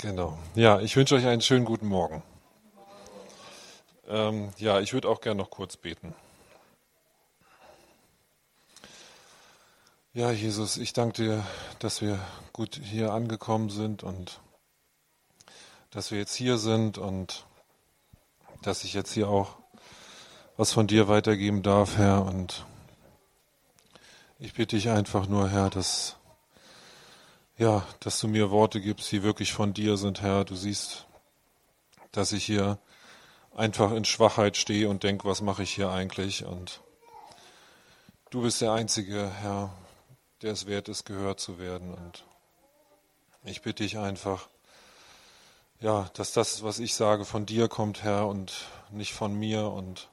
Genau. Ja, ich wünsche euch einen schönen guten Morgen. Ja, ich würde auch gerne noch kurz beten. Ja, Jesus, ich danke dir, dass wir gut hier angekommen sind und dass wir jetzt hier sind und dass ich jetzt hier auch was von dir weitergeben darf, Herr. Und ich bitte dich einfach nur, Herr, dass du mir Worte gibst, die wirklich von dir sind, Herr. Du siehst, dass ich hier einfach in Schwachheit stehe und denke, was mache ich hier eigentlich? Und du bist der Einzige, Herr, der es wert ist, gehört zu werden. Und ich bitte dich einfach, ja, dass das, was ich sage, von dir kommt, Herr, und nicht von mir. Und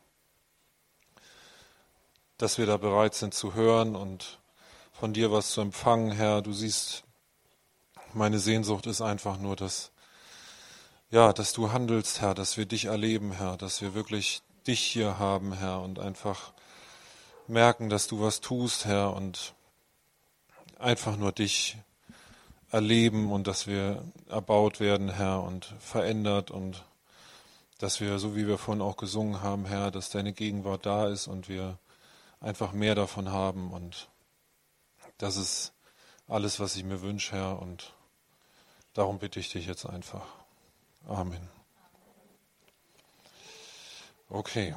dass wir da bereit sind zu hören und von dir was zu empfangen, Herr. Du siehst, meine Sehnsucht ist einfach nur, dass du handelst, Herr, dass wir dich erleben, Herr, dass wir wirklich dich hier haben, Herr, und einfach merken, dass du was tust, Herr, und einfach nur dich erleben und dass wir erbaut werden, Herr, und verändert und dass wir, so wie wir vorhin auch gesungen haben, Herr, dass deine Gegenwart da ist und wir einfach mehr davon haben und das ist alles, was ich mir wünsche, Herr, und darum bitte ich dich jetzt einfach. Amen. Okay.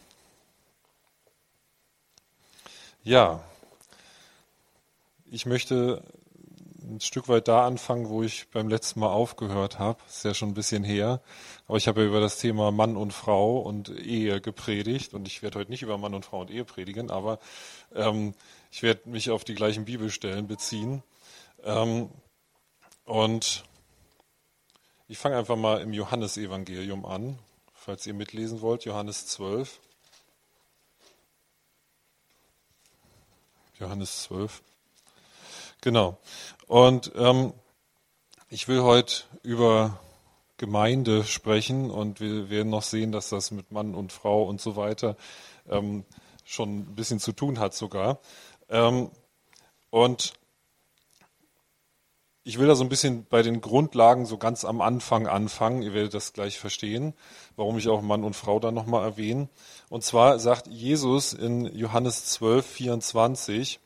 Ja, ich möchte ein Stück weit da anfangen, wo ich beim letzten Mal aufgehört habe. Ist ja schon ein bisschen her. Aber ich habe ja über das Thema Mann und Frau und Ehe gepredigt. Und ich werde heute nicht über Mann und Frau und Ehe predigen, aber ich werde mich auf die gleichen Bibelstellen beziehen. Und ich fange einfach mal im Johannesevangelium an, falls ihr mitlesen wollt. Johannes 12. Johannes 12. Genau. Und ich will heute über Gemeinde sprechen und wir werden noch sehen, dass das mit Mann und Frau und so weiter schon ein bisschen zu tun hat sogar. Und ich will da so ein bisschen bei den Grundlagen so ganz am Anfang anfangen. Ihr werdet das gleich verstehen, warum ich auch Mann und Frau da nochmal erwähne. Und zwar sagt Jesus in Johannes 12, 24,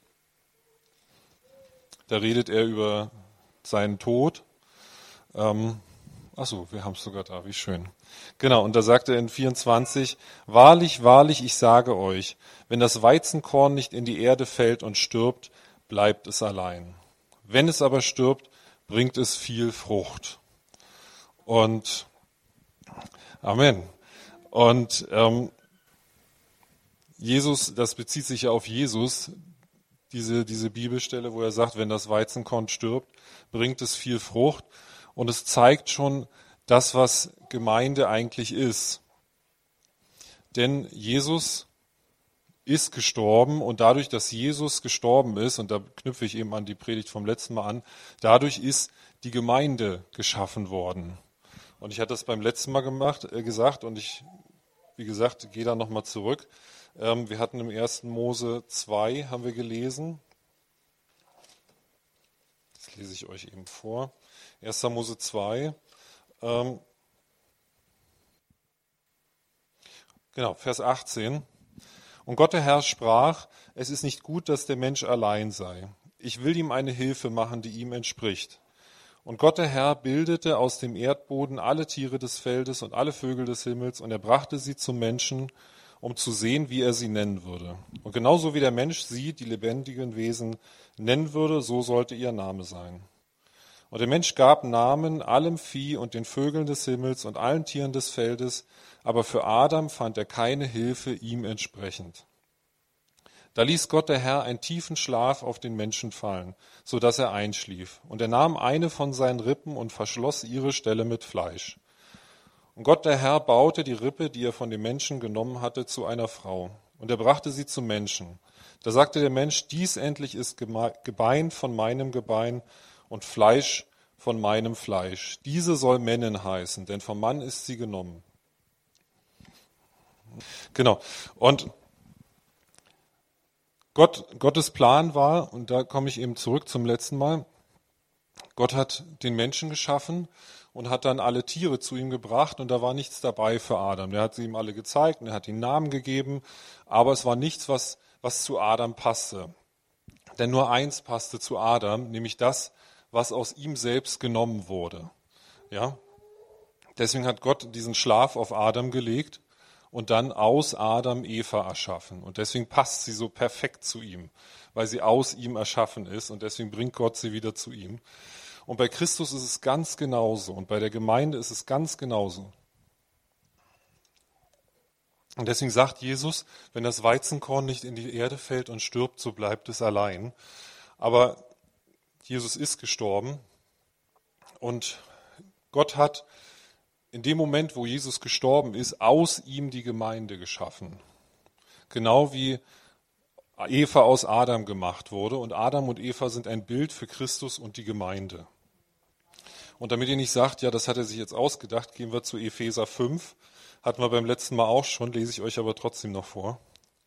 da redet er über seinen Tod. Wir haben es sogar da, wie schön. Genau, und da sagt er in 24, wahrlich, wahrlich, ich sage euch, wenn das Weizenkorn nicht in die Erde fällt und stirbt, bleibt es allein. Wenn es aber stirbt, bringt es viel Frucht. Und Amen. Und Jesus, das bezieht sich ja auf Jesus, diese Bibelstelle, wo er sagt, wenn das Weizenkorn stirbt, bringt es viel Frucht. Und es zeigt schon das, was Gemeinde eigentlich ist. Denn Jesus ist gestorben und dadurch, dass Jesus gestorben ist, und da knüpfe ich eben an die Predigt vom letzten Mal an, dadurch ist die Gemeinde geschaffen worden. Und ich hatte das beim letzten Mal gesagt und ich, wie gesagt, gehe da nochmal zurück. Wir hatten im 1. Mose 2, haben wir gelesen. Das lese ich euch eben vor. 1. Mose 2. Vers 18. Und Gott der Herr sprach, es ist nicht gut, dass der Mensch allein sei. Ich will ihm eine Hilfe machen, die ihm entspricht. Und Gott der Herr bildete aus dem Erdboden alle Tiere des Feldes und alle Vögel des Himmels, und er brachte sie zum Menschen, um zu sehen, wie er sie nennen würde. Und genauso wie der Mensch sie, die lebendigen Wesen, nennen würde, so sollte ihr Name sein. Und der Mensch gab Namen allem Vieh und den Vögeln des Himmels und allen Tieren des Feldes, aber für Adam fand er keine Hilfe ihm entsprechend. Da ließ Gott der Herr einen tiefen Schlaf auf den Menschen fallen, so dass er einschlief. Und er nahm eine von seinen Rippen und verschloss ihre Stelle mit Fleisch. Und Gott der Herr baute die Rippe, die er von dem Menschen genommen hatte, zu einer Frau. Und er brachte sie zum Menschen. Da sagte der Mensch, dies endlich ist Gebein von meinem Gebein und Fleisch von meinem Fleisch. Diese soll Männin heißen, denn vom Mann ist sie genommen. Genau. Und Gottes Plan war, und da komme ich eben zurück zum letzten Mal, Gott hat den Menschen geschaffen und hat dann alle Tiere zu ihm gebracht und da war nichts dabei für Adam. Der hat sie ihm alle gezeigt und er hat ihnen Namen gegeben, aber es war nichts, was zu Adam passte. Denn nur eins passte zu Adam, nämlich das, was aus ihm selbst genommen wurde. Ja? Deswegen hat Gott diesen Schlaf auf Adam gelegt und dann aus Adam Eva erschaffen. Und deswegen passt sie so perfekt zu ihm, weil sie aus ihm erschaffen ist und deswegen bringt Gott sie wieder zu ihm. Und bei Christus ist es ganz genauso und bei der Gemeinde ist es ganz genauso. Und deswegen sagt Jesus, wenn das Weizenkorn nicht in die Erde fällt und stirbt, so bleibt es allein. Aber Jesus ist gestorben und Gott hat in dem Moment, wo Jesus gestorben ist, aus ihm die Gemeinde geschaffen. Genau wie Eva aus Adam gemacht wurde. Und Adam und Eva sind ein Bild für Christus und die Gemeinde. Und damit ihr nicht sagt, ja, das hat er sich jetzt ausgedacht, gehen wir zu Epheser 5. Hatten wir beim letzten Mal auch schon, lese ich euch aber trotzdem noch vor.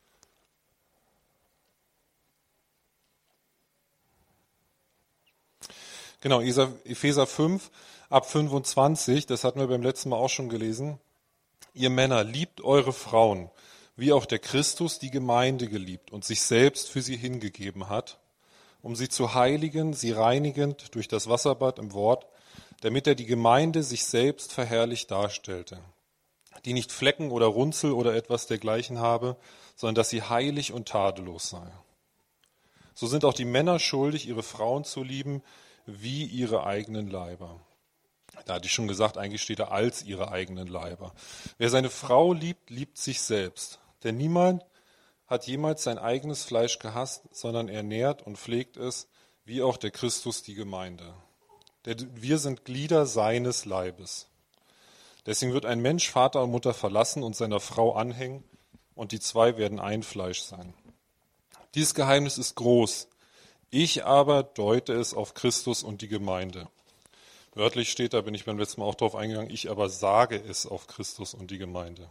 Genau, Epheser 5, ab 25, das hatten wir beim letzten Mal auch schon gelesen. Ihr Männer, liebt eure Frauen, wie auch der Christus die Gemeinde geliebt und sich selbst für sie hingegeben hat, um sie zu heiligen, sie reinigend durch das Wasserbad im Wort, damit er die Gemeinde sich selbst verherrlicht darstellte, die nicht Flecken oder Runzel oder etwas dergleichen habe, sondern dass sie heilig und tadellos sei. So sind auch die Männer schuldig, ihre Frauen zu lieben, wie ihre eigenen Leiber. Da hatte ich schon gesagt, eigentlich steht da als ihre eigenen Leiber. Wer seine Frau liebt, liebt sich selbst. Denn niemand hat jemals sein eigenes Fleisch gehasst, sondern er nährt und pflegt es, wie auch der Christus die Gemeinde. Denn wir sind Glieder seines Leibes. Deswegen wird ein Mensch Vater und Mutter verlassen und seiner Frau anhängen, und die zwei werden ein Fleisch sein. Dieses Geheimnis ist groß. Ich aber deute es auf Christus und die Gemeinde. Wörtlich steht, da bin ich beim letzten Mal auch drauf eingegangen, ich aber sage es auf Christus und die Gemeinde.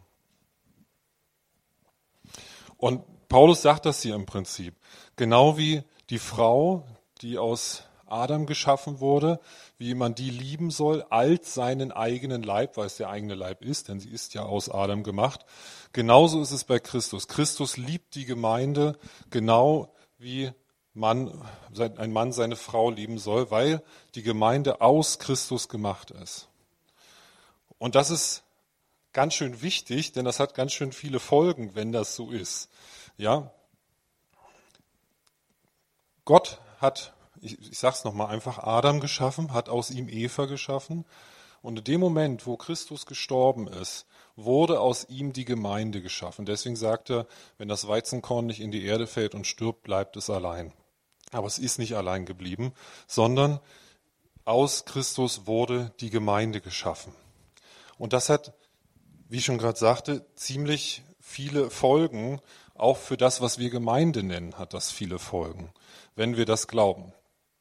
Und Paulus sagt das hier im Prinzip. Genau wie die Frau, die aus Adam geschaffen wurde, wie man die lieben soll, als seinen eigenen Leib, weil es der eigene Leib ist, denn sie ist ja aus Adam gemacht. Genauso ist es bei Christus. Christus liebt die Gemeinde genau wie ein Mann seine Frau lieben soll, weil die Gemeinde aus Christus gemacht ist. Und das ist ganz schön wichtig, denn das hat ganz schön viele Folgen, wenn das so ist. Ja? Gott hat, ich sage es nochmal einfach, Adam geschaffen, hat aus ihm Eva geschaffen. Und in dem Moment, wo Christus gestorben ist, wurde aus ihm die Gemeinde geschaffen. Deswegen sagt er, wenn das Weizenkorn nicht in die Erde fällt und stirbt, bleibt es allein. Aber es ist nicht allein geblieben, sondern aus Christus wurde die Gemeinde geschaffen. Und das hat, wie ich schon gerade sagte, ziemlich viele Folgen. Auch für das, was wir Gemeinde nennen, hat das viele Folgen, wenn wir das glauben.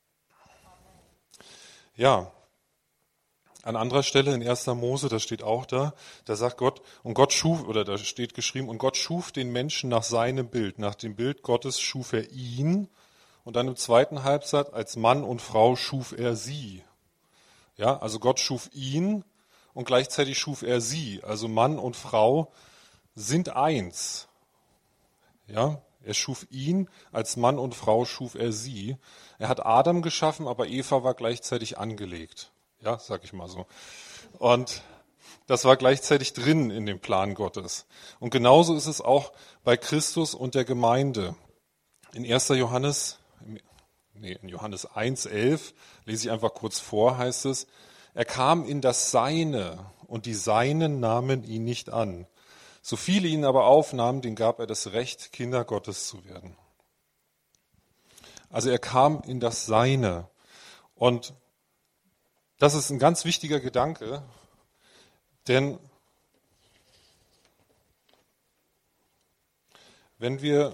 Ja, an anderer Stelle in 1. Mose, das steht auch da sagt Gott, und Gott schuf, oder da steht geschrieben, und Gott schuf den Menschen nach seinem Bild. Nach dem Bild Gottes schuf er ihn. Und dann im zweiten Halbsatz, als Mann und Frau schuf er sie. Ja, also Gott schuf ihn und gleichzeitig schuf er sie. Also Mann und Frau sind eins. Ja, er schuf ihn, als Mann und Frau schuf er sie. Er hat Adam geschaffen, aber Eva war gleichzeitig angelegt. Ja, sag ich mal so. Und das war gleichzeitig drin in dem Plan Gottes. Und genauso ist es auch bei Christus und der Gemeinde. In Johannes 1,11, lese ich einfach kurz vor, heißt es, er kam in das Seine und die Seinen nahmen ihn nicht an. So viele ihn aber aufnahmen, denen gab er das Recht, Kinder Gottes zu werden. Also er kam in das Seine. Und das ist ein ganz wichtiger Gedanke, denn wenn wir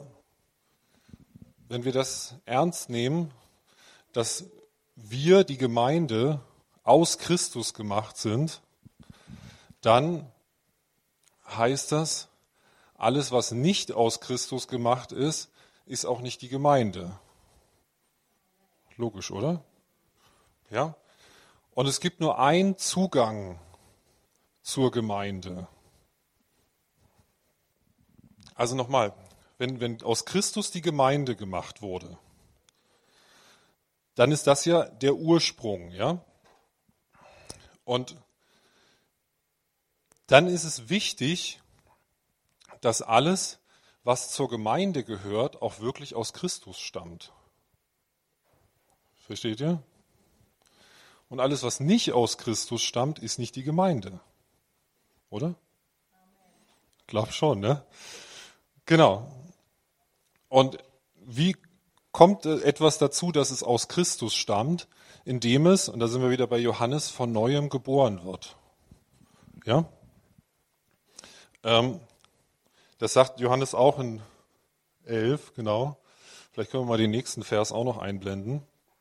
das ernst nehmen, dass wir, die Gemeinde, aus Christus gemacht sind, dann heißt das, alles, was nicht aus Christus gemacht ist, ist auch nicht die Gemeinde. Logisch, oder? Ja? Und es gibt nur einen Zugang zur Gemeinde. Also nochmal, wenn aus Christus die Gemeinde gemacht wurde, dann ist das ja der Ursprung, ja? Und dann ist es wichtig, dass alles, was zur Gemeinde gehört, auch wirklich aus Christus stammt. Versteht ihr? Und alles, was nicht aus Christus stammt, ist nicht die Gemeinde. Oder? Ich glaube schon, ne? Genau. Und wie kommt etwas dazu, dass es aus Christus stammt, indem es, und da sind wir wieder bei Johannes, von Neuem geboren wird? Ja? Das sagt Johannes auch in 11, genau. Vielleicht können wir mal den nächsten Vers auch noch einblenden.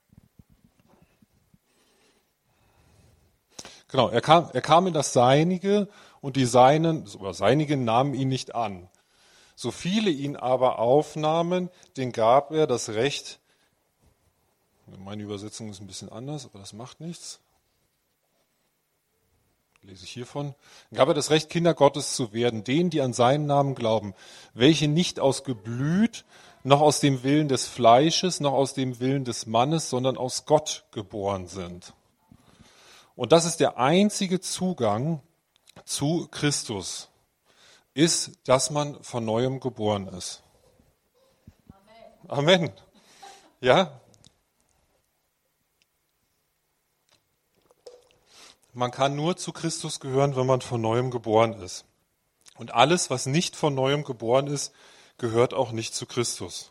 Genau, er kam in das Seinige und die Seinigen nahmen ihn nicht an. So viele ihn aber aufnahmen, denen gab er das Recht, meine Übersetzung ist ein bisschen anders, aber das macht nichts. Lese ich hiervon. Gab er das Recht, Kinder Gottes zu werden, denen, die an seinen Namen glauben, welche nicht aus Geblüt, noch aus dem Willen des Fleisches, noch aus dem Willen des Mannes, sondern aus Gott geboren sind. Und das ist der einzige Zugang zu Christus, ist, dass man von Neuem geboren ist. Amen. Amen. Ja? Man kann nur zu Christus gehören, wenn man von Neuem geboren ist. Und alles, was nicht von Neuem geboren ist, gehört auch nicht zu Christus.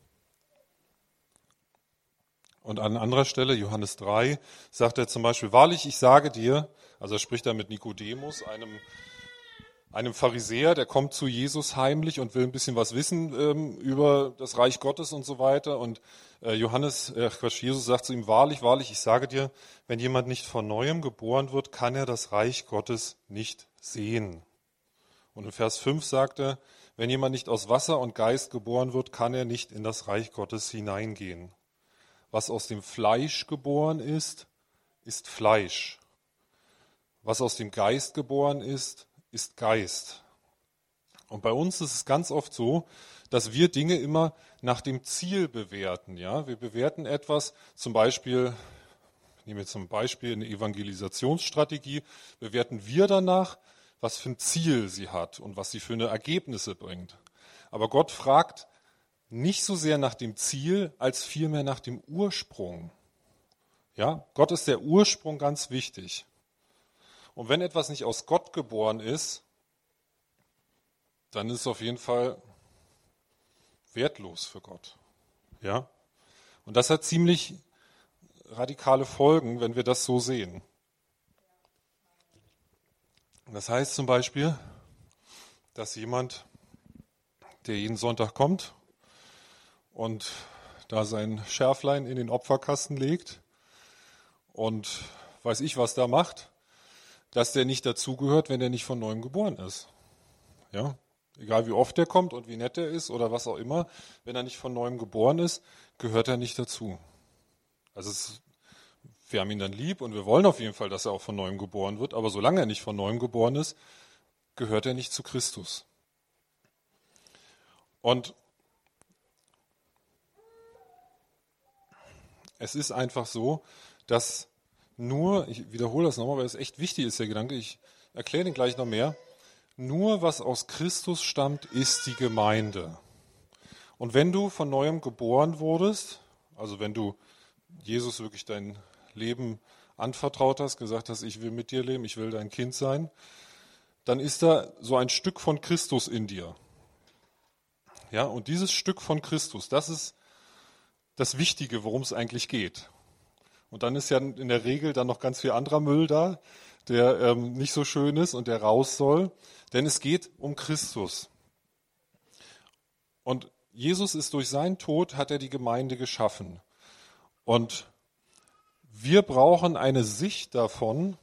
Und an anderer Stelle, Johannes 3, sagt er zum Beispiel, wahrlich, ich sage dir, also er spricht da mit Nikodemus, einem Pharisäer, der kommt zu Jesus heimlich und will ein bisschen was wissen über das Reich Gottes und so weiter. Und Jesus sagt zu ihm, wahrlich, wahrlich, ich sage dir, wenn jemand nicht von Neuem geboren wird, kann er das Reich Gottes nicht sehen. Und in Vers 5 sagt er, wenn jemand nicht aus Wasser und Geist geboren wird, kann er nicht in das Reich Gottes hineingehen. Was aus dem Fleisch geboren ist, ist Fleisch. Was aus dem Geist geboren ist Geist. Und bei uns ist es ganz oft so, dass wir Dinge immer nach dem Ziel bewerten. Ja? Wir bewerten etwas, zum Beispiel, ich nehme jetzt zum Beispiel eine Evangelisationsstrategie, bewerten wir danach, was für ein Ziel sie hat und was sie für eine Ergebnisse bringt. Aber Gott fragt nicht so sehr nach dem Ziel, als vielmehr nach dem Ursprung. Ja? Gott ist der Ursprung ganz wichtig. Und wenn etwas nicht aus Gott geboren ist, dann ist es auf jeden Fall wertlos für Gott. Ja? Und das hat ziemlich radikale Folgen, wenn wir das so sehen. Das heißt zum Beispiel, dass jemand, der jeden Sonntag kommt und da sein Schärflein in den Opferkasten legt und weiß ich, was da macht, dass der nicht dazugehört, wenn der nicht von Neuem geboren ist. Ja? Egal wie oft der kommt und wie nett er ist oder was auch immer, wenn er nicht von Neuem geboren ist, gehört er nicht dazu. Also wir haben ihn dann lieb und wir wollen auf jeden Fall, dass er auch von Neuem geboren wird, aber solange er nicht von Neuem geboren ist, gehört er nicht zu Christus. Und es ist einfach so, dass ich wiederhole das nochmal, weil es echt wichtig ist, der Gedanke, ich erkläre den gleich noch mehr, nur was aus Christus stammt, ist die Gemeinde. Und wenn du von Neuem geboren wurdest, also wenn du Jesus wirklich dein Leben anvertraut hast, gesagt hast, ich will mit dir leben, ich will dein Kind sein, dann ist da so ein Stück von Christus in dir. Ja, und dieses Stück von Christus, das ist das Wichtige, worum es eigentlich geht. Und dann ist ja in der Regel dann noch ganz viel anderer Müll da, der nicht so schön ist und der raus soll. Denn es geht um Christus. Und Jesus ist durch seinen Tod, hat er die Gemeinde geschaffen. Und wir brauchen eine Sicht davon,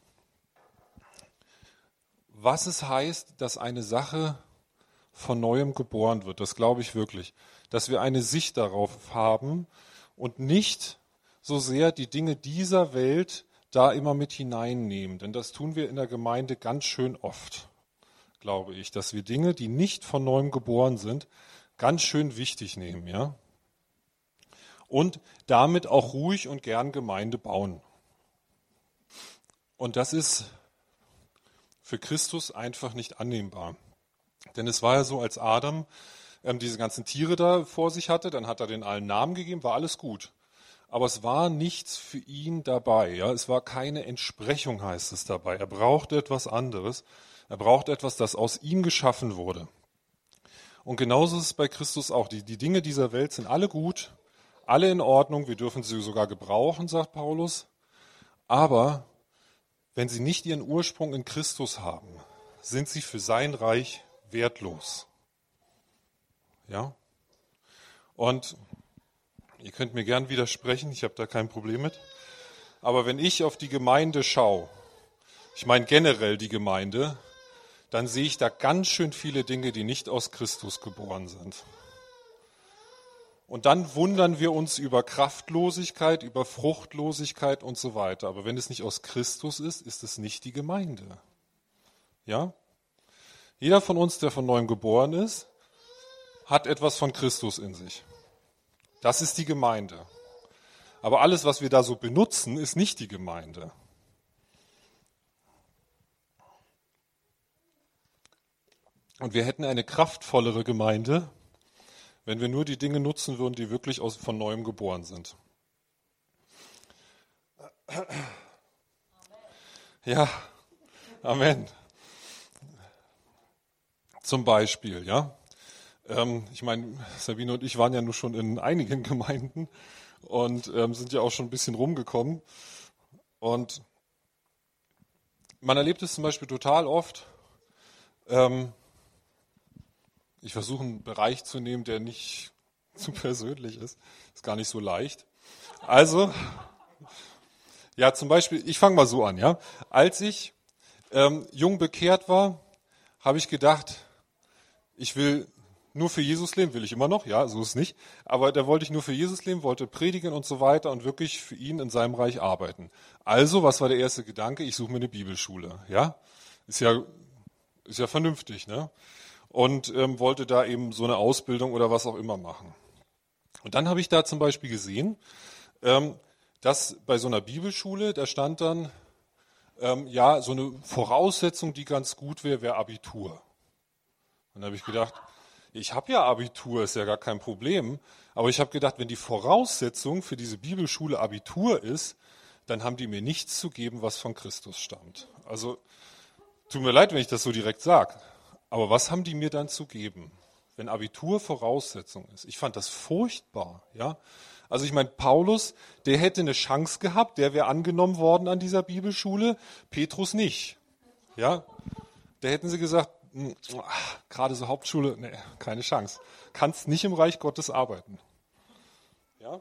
was es heißt, dass eine Sache von Neuem geboren wird. Das glaube ich wirklich. Dass wir eine Sicht darauf haben und nicht so sehr die Dinge dieser Welt da immer mit hineinnehmen. Denn das tun wir in der Gemeinde ganz schön oft, glaube ich, dass wir Dinge, die nicht von neuem geboren sind, ganz schön wichtig nehmen, ja. Und damit auch ruhig und gern Gemeinde bauen. Und das ist für Christus einfach nicht annehmbar. Denn es war ja so, als Adam diese ganzen Tiere da vor sich hatte, dann hat er den allen Namen gegeben, war alles gut. Aber es war nichts für ihn dabei. Ja? Es war keine Entsprechung, heißt es dabei. Er brauchte etwas anderes. Er braucht etwas, das aus ihm geschaffen wurde. Und genauso ist es bei Christus auch. Die Dinge dieser Welt sind alle gut, alle in Ordnung. Wir dürfen sie sogar gebrauchen, sagt Paulus. Aber wenn sie nicht ihren Ursprung in Christus haben, sind sie für sein Reich wertlos. Ja? Und ihr könnt mir gern widersprechen, ich habe da kein Problem mit. Aber wenn ich auf die Gemeinde schaue, ich meine generell die Gemeinde, dann sehe ich da ganz schön viele Dinge, die nicht aus Christus geboren sind. Und dann wundern wir uns über Kraftlosigkeit, über Fruchtlosigkeit und so weiter. Aber wenn es nicht aus Christus ist, ist es nicht die Gemeinde. Ja? Jeder von uns, der von neuem geboren ist, hat etwas von Christus in sich. Das ist die Gemeinde. Aber alles, was wir da so benutzen, ist nicht die Gemeinde. Und wir hätten eine kraftvollere Gemeinde, wenn wir nur die Dinge nutzen würden, die wirklich von neuem geboren sind. Ja, Amen. Zum Beispiel, ja. Ich meine, Sabine und ich waren ja nur schon in einigen Gemeinden und sind ja auch schon ein bisschen rumgekommen. Und man erlebt es zum Beispiel total oft. Ich versuche einen Bereich zu nehmen, der nicht zu persönlich ist. Ist gar nicht so leicht. Also, ja, zum Beispiel, ich fange mal so an, ja. Als ich jung bekehrt war, habe ich gedacht, ich will nur für Jesus leben, will ich immer noch, ja, so ist es nicht. Aber da wollte ich nur für Jesus leben, wollte predigen und so weiter und wirklich für ihn in seinem Reich arbeiten. Also, was war der erste Gedanke? Ich suche mir eine Bibelschule, ja. Ist ja vernünftig, ne? Und wollte da eben so eine Ausbildung oder was auch immer machen. Und dann habe ich da zum Beispiel gesehen, dass bei so einer Bibelschule, da stand dann, ja, so eine Voraussetzung, die ganz gut wäre, wäre Abitur. Und dann habe ich gedacht, ich habe ja Abitur, ist ja gar kein Problem. Aber ich habe gedacht, wenn die Voraussetzung für diese Bibelschule Abitur ist, dann haben die mir nichts zu geben, was von Christus stammt. Also, tut mir leid, wenn ich das so direkt sage. Aber was haben die mir dann zu geben, wenn Abitur Voraussetzung ist? Ich fand das furchtbar, ja. Also ich meine, Paulus, der hätte eine Chance gehabt, der wäre angenommen worden an dieser Bibelschule, Petrus nicht, ja. Da hätten sie gesagt, gerade so Hauptschule, nee, keine Chance. Kannst nicht im Reich Gottes arbeiten. Ja?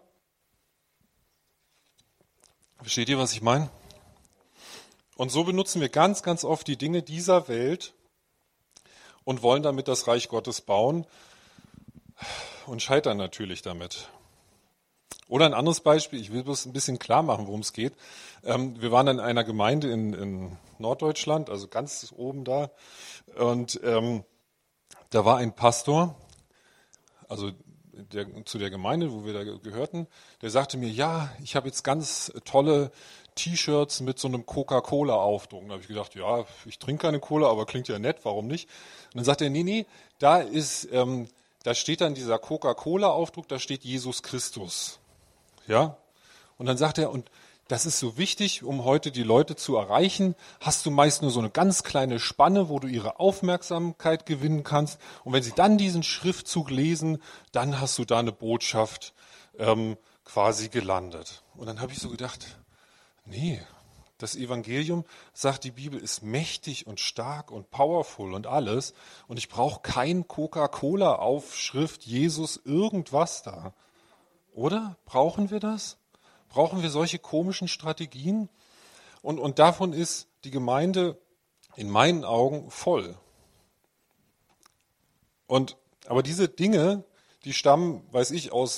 Versteht ihr, was ich meine? Und so benutzen wir ganz, ganz oft die Dinge dieser Welt und wollen damit das Reich Gottes bauen und scheitern natürlich damit. Oder ein anderes Beispiel, ich will bloß ein bisschen klar machen, worum es geht. Wir waren in einer Gemeinde in Norddeutschland, also ganz oben da, und da war ein Pastor, also zu der Gemeinde, wo wir da gehörten, der sagte mir, ja, ich habe jetzt ganz tolle T-Shirts mit so einem Coca-Cola-Aufdruck. Da habe ich gedacht, ja, ich trinke keine Cola, aber klingt ja nett, warum nicht? Und dann sagt er, nee, da steht dann dieser Coca-Cola-Aufdruck, da steht Jesus Christus. Ja? Und dann sagt er, und das ist so wichtig, um heute die Leute zu erreichen, hast du meist nur so eine ganz kleine Spanne, wo du ihre Aufmerksamkeit gewinnen kannst. Und wenn sie dann diesen Schriftzug lesen, dann hast du da eine Botschaft quasi gelandet. Und dann habe ich so gedacht, nee, das Evangelium, sagt die Bibel, ist mächtig und stark und powerful und alles. Und ich brauche kein Coca-Cola-Aufschrift, Jesus, irgendwas da. Oder? Brauchen wir das? Brauchen wir solche komischen Strategien? Und davon ist die Gemeinde in meinen Augen voll. Aber diese Dinge, die stammen, weiß ich, aus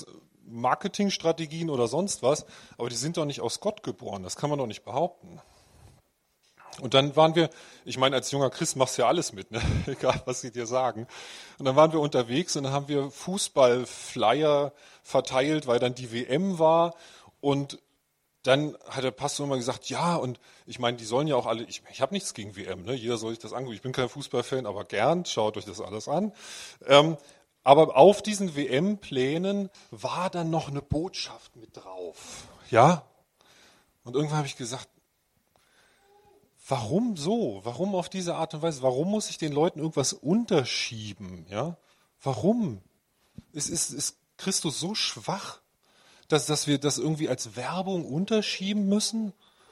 Marketingstrategien oder sonst was, aber die sind doch nicht aus Gott geboren, das kann man doch nicht behaupten. Und dann waren wir, ich meine, als junger Christ machst du ja alles mit, ne? Egal was sie dir sagen. Und dann waren wir unterwegs und dann haben wir Fußballflyer verteilt, weil dann die WM war. Und dann hat der Pastor immer gesagt, ja, und ich meine, die sollen ja auch alle, ich habe nichts gegen WM, ne? Jeder soll sich das angucken. Ich bin kein Fußballfan, aber gern, schaut euch das alles an. Aber auf diesen WM-Plänen war dann noch eine Botschaft mit drauf. Ja? Und irgendwann habe ich gesagt, warum so? Warum auf diese Art und Weise? Warum muss ich den Leuten irgendwas unterschieben? Ja? Warum? Ist Christus so schwach, dass wir das irgendwie als Werbung unterschieben müssen?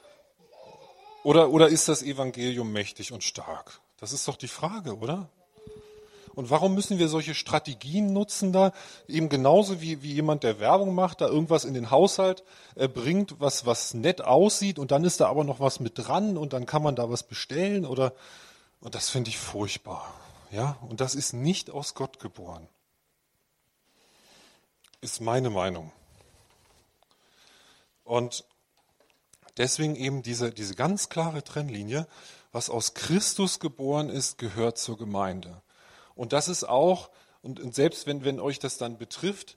Oder ist das Evangelium mächtig und stark? Das ist doch die Frage, oder? Und warum müssen wir solche Strategien nutzen da? Eben genauso wie jemand, der Werbung macht, da irgendwas in den Haushalt bringt, was nett aussieht und dann ist da aber noch was mit dran und dann kann man da was bestellen und das finde ich furchtbar. Ja? Und das ist nicht aus Gott geboren. Ist meine Meinung. Und deswegen eben diese ganz klare Trennlinie, was aus Christus geboren ist, gehört zur Gemeinde. Und das ist auch, und selbst wenn euch das dann betrifft,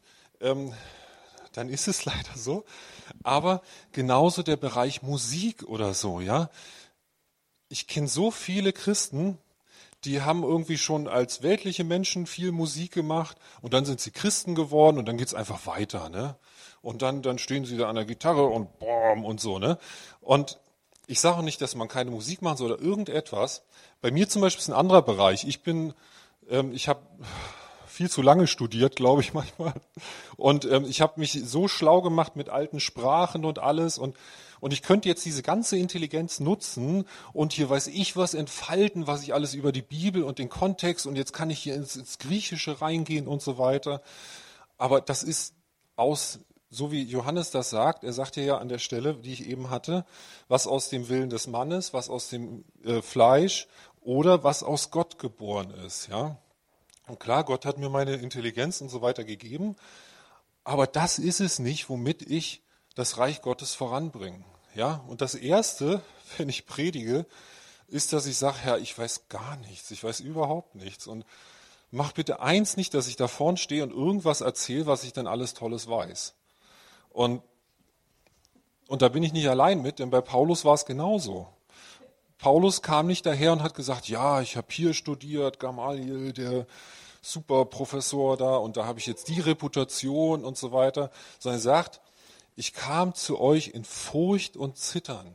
dann ist es leider so, aber genauso der Bereich Musik oder so, ja. Ich kenne so viele Christen, die haben irgendwie schon als weltliche Menschen viel Musik gemacht und dann sind sie Christen geworden und dann geht's einfach weiter, ne? Und dann stehen sie da an der Gitarre und boom und so, ne? Und ich sage nicht, dass man keine Musik machen soll oder irgendetwas. Bei mir zum Beispiel ist ein anderer Bereich. Ich habe viel zu lange studiert, glaube ich manchmal. Und ich habe mich so schlau gemacht mit alten Sprachen und alles. Und ich könnte jetzt diese ganze Intelligenz nutzen und hier weiß ich was entfalten, was ich alles über die Bibel und den Kontext und jetzt kann ich hier ins Griechische reingehen und so weiter. Aber das ist so wie Johannes das sagt, er sagt ja an der Stelle, die ich eben hatte, was aus dem Willen des Mannes, was aus dem Fleisch oder was aus Gott geboren ist, ja. Und klar, Gott hat mir meine Intelligenz und so weiter gegeben, aber das ist es nicht, womit ich das Reich Gottes voranbringe, ja. Und das Erste, wenn ich predige, ist, dass ich sage, Herr, ich weiß gar nichts, ich weiß überhaupt nichts und mach bitte eins nicht, dass ich da vorne stehe und irgendwas erzähle, was ich dann alles Tolles weiß. Und da bin ich nicht allein mit, denn bei Paulus war es genauso. Paulus kam nicht daher und hat gesagt, ja, ich habe hier studiert, Gamaliel, der Superprofessor da, und da habe ich jetzt die Reputation und so weiter, sondern er sagt, ich kam zu euch in Furcht und Zittern.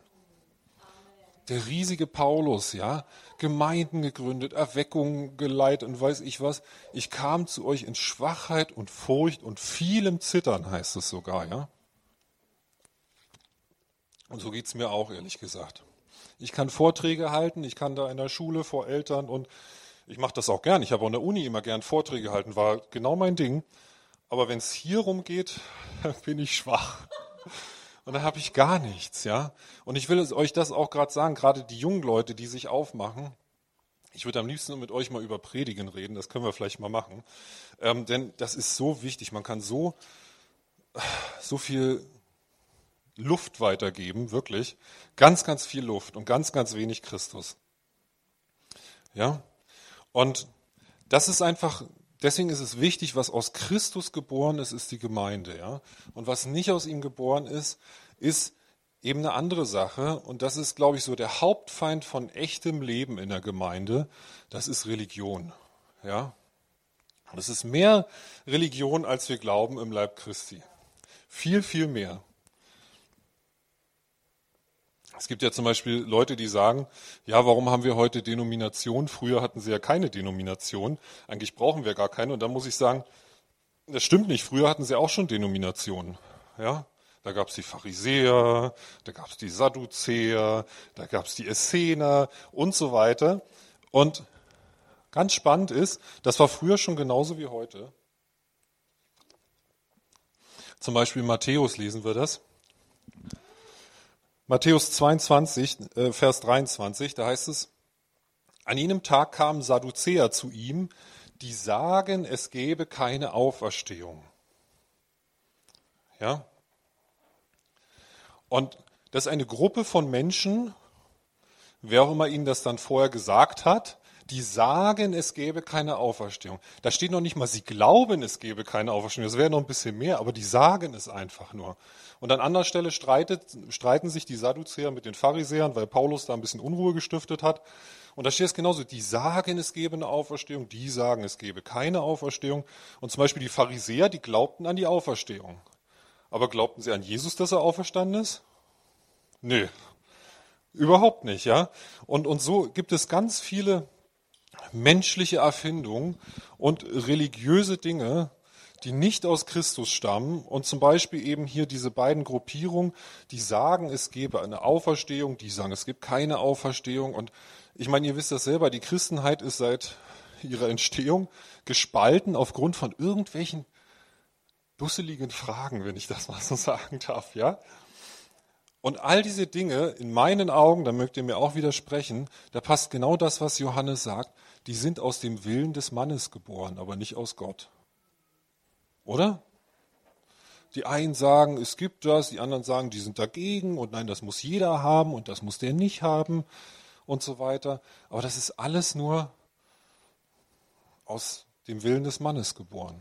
Der riesige Paulus, ja, Gemeinden gegründet, Erweckungen geleitet und weiß ich was. Ich kam zu euch in Schwachheit und Furcht und vielem Zittern, heißt es sogar, ja. Und so geht's mir auch, ehrlich gesagt. Ich kann Vorträge halten, ich kann da in der Schule vor Eltern und ich mache das auch gern. Ich habe auch an der Uni immer gern Vorträge gehalten, war genau mein Ding. Aber wenn es hier rumgeht, dann bin ich schwach. Und dann habe ich gar nichts, ja. Und ich will euch das auch gerade sagen, gerade die jungen Leute, die sich aufmachen. Ich würde am liebsten mit euch mal über Predigen reden, das können wir vielleicht mal machen. Denn das ist so wichtig, man kann so viel Luft weitergeben, wirklich. Ganz, ganz viel Luft und ganz, ganz wenig Christus. Ja? Und das ist einfach, deswegen ist es wichtig, was aus Christus geboren ist, ist die Gemeinde. Ja? Und was nicht aus ihm geboren ist eben eine andere Sache. Und das ist, glaube ich, so der Hauptfeind von echtem Leben in der Gemeinde. Das ist Religion. Ja? Und es ist mehr Religion, als wir glauben im Leib Christi. Viel, viel mehr. Es gibt ja zum Beispiel Leute, die sagen, ja, warum haben wir heute Denomination? Früher hatten sie ja keine Denomination. Eigentlich brauchen wir gar keine. Und dann muss ich sagen, das stimmt nicht. Früher hatten sie auch schon Denominationen. Ja, da gab es die Pharisäer, da gab es die Sadduzäer, da gab es die Essener und so weiter. Und ganz spannend ist, das war früher schon genauso wie heute. Zum Beispiel Matthäus lesen wir das. Matthäus 22, Vers 23, da heißt es, an jenem Tag kamen Sadduzäer zu ihm, die sagen, es gäbe keine Auferstehung. Ja? Und das ist eine Gruppe von Menschen, wer auch immer ihnen das dann vorher gesagt hat, die sagen, es gäbe keine Auferstehung. Da steht noch nicht mal, sie glauben, es gäbe keine Auferstehung. Das wäre noch ein bisschen mehr, aber die sagen es einfach nur. Und an anderer Stelle streiten sich die Sadduzäer mit den Pharisäern, weil Paulus da ein bisschen Unruhe gestiftet hat. Und da steht es genauso, die sagen, es gäbe eine Auferstehung, die sagen, es gäbe keine Auferstehung. Und zum Beispiel die Pharisäer, die glaubten an die Auferstehung. Aber glaubten sie an Jesus, dass er auferstanden ist? Nö, überhaupt nicht, ja. Und so gibt es ganz viele menschliche Erfindungen und religiöse Dinge, die nicht aus Christus stammen. Und zum Beispiel eben hier diese beiden Gruppierungen, die sagen, es gebe eine Auferstehung, die sagen, es gibt keine Auferstehung. Und ich meine, ihr wisst das selber, die Christenheit ist seit ihrer Entstehung gespalten aufgrund von irgendwelchen dusseligen Fragen, wenn ich das mal so sagen darf, ja. Und all diese Dinge, in meinen Augen, da mögt ihr mir auch widersprechen, da passt genau das, was Johannes sagt, die sind aus dem Willen des Mannes geboren, aber nicht aus Gott. Oder? Die einen sagen, es gibt das, die anderen sagen, die sind dagegen und nein, das muss jeder haben und das muss der nicht haben und so weiter. Aber das ist alles nur aus dem Willen des Mannes geboren.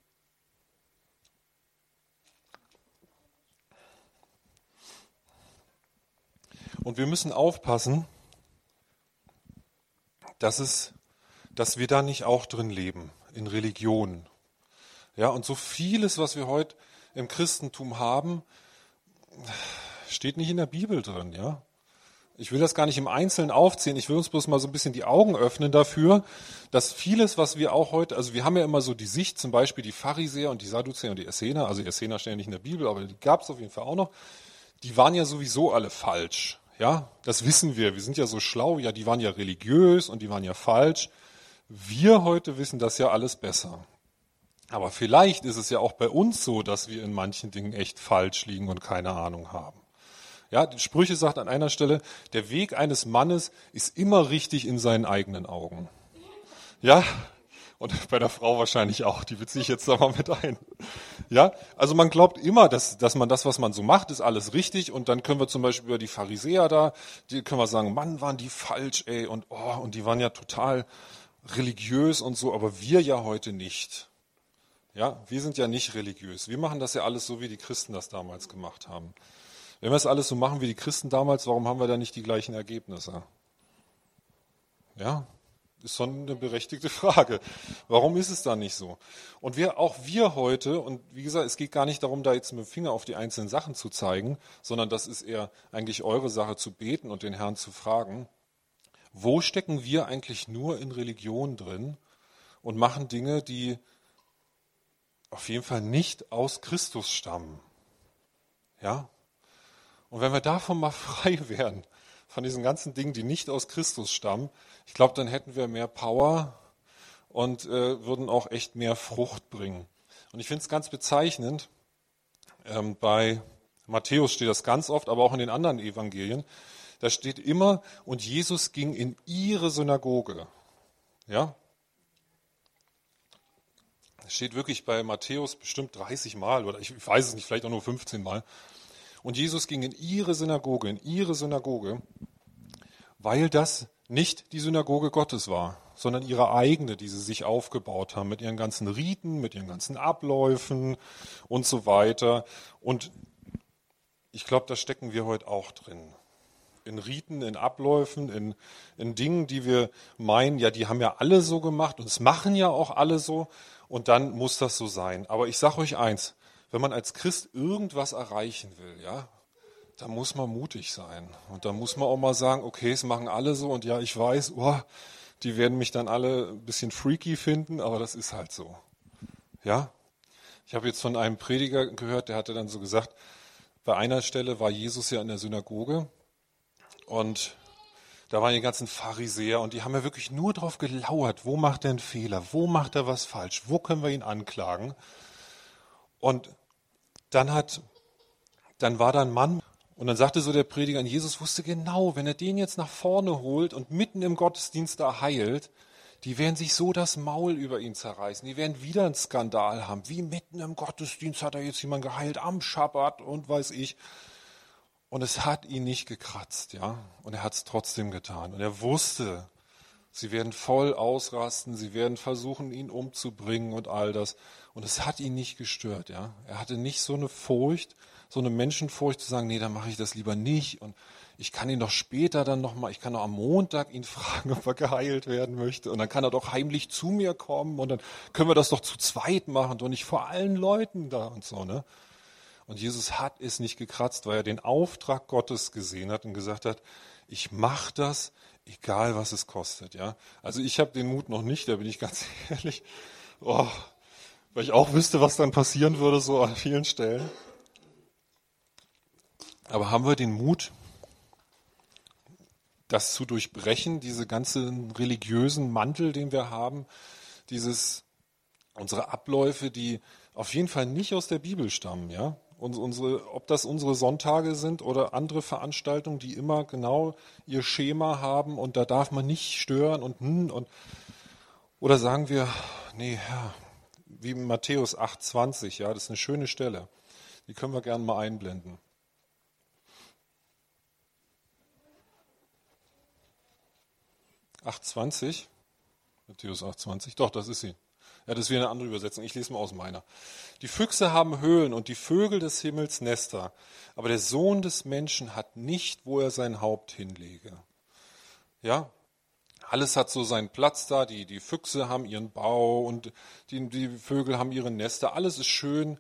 Und wir müssen aufpassen, dass wir da nicht auch drin leben, in Religion. Ja, und so vieles, was wir heute im Christentum haben, steht nicht in der Bibel drin, ja. Ich will das gar nicht im Einzelnen aufzählen, ich will uns bloß mal so ein bisschen die Augen öffnen dafür, dass vieles, was wir auch heute, also wir haben ja immer so die Sicht, zum Beispiel die Pharisäer und die Sadduzäer und die Essener, also die Essener stehen ja nicht in der Bibel, aber die gab es auf jeden Fall auch noch, die waren ja sowieso alle falsch. Ja, das wissen wir. Wir sind ja so schlau. Ja, die waren ja religiös und die waren ja falsch. Wir heute wissen das ja alles besser. Aber vielleicht ist es ja auch bei uns so, dass wir in manchen Dingen echt falsch liegen und keine Ahnung haben. Ja, die Sprüche sagt an einer Stelle, der Weg eines Mannes ist immer richtig in seinen eigenen Augen. Ja, und bei der Frau wahrscheinlich auch, die beziehe ich jetzt da mal mit ein. Ja, also man glaubt immer, dass man das, was man so macht, ist alles richtig und dann können wir zum Beispiel über die Pharisäer da, die können wir sagen, Mann, waren die falsch, ey, und die waren ja total religiös und so, aber wir ja heute nicht. Ja, wir sind ja nicht religiös. Wir machen das ja alles so, wie die Christen das damals gemacht haben. Wenn wir es alles so machen wie die Christen damals, warum haben wir da nicht die gleichen Ergebnisse? Ja, ist schon eine berechtigte Frage. Warum ist es da nicht so? Und auch wir heute, und wie gesagt, es geht gar nicht darum, da jetzt mit dem Finger auf die einzelnen Sachen zu zeigen, sondern das ist eher eigentlich eure Sache zu beten und den Herrn zu fragen, wo stecken wir eigentlich nur in Religion drin und machen Dinge, die auf jeden Fall nicht aus Christus stammen? Ja? Und wenn wir davon mal frei wären, von diesen ganzen Dingen, die nicht aus Christus stammen, ich glaube, dann hätten wir mehr Power und würden auch echt mehr Frucht bringen. Und ich finde es ganz bezeichnend, bei Matthäus steht das ganz oft, aber auch in den anderen Evangelien, da steht immer, und Jesus ging in ihre Synagoge. Ja? Das steht wirklich bei Matthäus bestimmt 30 Mal, oder ich weiß es nicht, vielleicht auch nur 15 Mal. Und Jesus ging in ihre Synagoge, weil das nicht die Synagoge Gottes war, sondern ihre eigene, die sie sich aufgebaut haben, mit ihren ganzen Riten, mit ihren ganzen Abläufen und so weiter. Und ich glaube, da stecken wir heute auch drin. In Riten, in Abläufen, in Dingen, die wir meinen, ja, die haben ja alle so gemacht und es machen ja auch alle so und dann muss das so sein. Aber ich sage euch eins, wenn man als Christ irgendwas erreichen will, ja, da muss man mutig sein. Und da muss man auch mal sagen, okay, es machen alle so und ja, ich weiß, die werden mich dann alle ein bisschen freaky finden, aber das ist halt so. Ja? Ich habe jetzt von einem Prediger gehört, der hatte dann so gesagt, bei einer Stelle war Jesus ja in der Synagoge und da waren die ganzen Pharisäer und die haben ja wirklich nur drauf gelauert, wo macht er einen Fehler, wo macht er was falsch, wo können wir ihn anklagen. Und dann war da ein Mann und dann sagte so der Prediger, und Jesus wusste genau, wenn er den jetzt nach vorne holt und mitten im Gottesdienst da heilt, die werden sich so das Maul über ihn zerreißen. Die werden wieder einen Skandal haben. Wie mitten im Gottesdienst hat er jetzt jemanden geheilt am Schabbat und weiß ich. Und es hat ihn nicht gekratzt, ja. Und er hat es trotzdem getan. Und er wusste, sie werden voll ausrasten, sie werden versuchen, ihn umzubringen und all das. Und es hat ihn nicht gestört, ja. Er hatte nicht so eine Furcht, so eine Menschenfurcht zu sagen, nee, dann mache ich das lieber nicht. Und ich kann ihn doch später dann nochmal, ich kann doch am Montag ihn fragen, ob er geheilt werden möchte. Und dann kann er doch heimlich zu mir kommen und dann können wir das doch zu zweit machen und nicht vor allen Leuten da und so, ne. Und Jesus hat es nicht gekratzt, weil er den Auftrag Gottes gesehen hat und gesagt hat, ich mache das, egal was es kostet. Ja? Also ich habe den Mut noch nicht, da bin ich ganz ehrlich, weil ich auch wüsste, was dann passieren würde, so an vielen Stellen. Aber haben wir den Mut, das zu durchbrechen, diese ganzen religiösen Mantel, den wir haben, unsere Abläufe, die auf jeden Fall nicht aus der Bibel stammen, ja? Ob das unsere Sonntage sind oder andere Veranstaltungen, die immer genau ihr Schema haben und da darf man nicht stören oder sagen wir, nee, ja, wie in Matthäus 8,20, ja, das ist eine schöne Stelle. Die können wir gerne mal einblenden. Matthäus 8,20, doch, das ist sie. Ja, das ist wieder eine andere Übersetzung. Ich lese mal aus meiner. Die Füchse haben Höhlen und die Vögel des Himmels Nester, aber der Sohn des Menschen hat nicht, wo er sein Haupt hinlege. Ja, alles hat so seinen Platz da. Die Füchse haben ihren Bau und die Vögel haben ihre Nester. Alles ist schön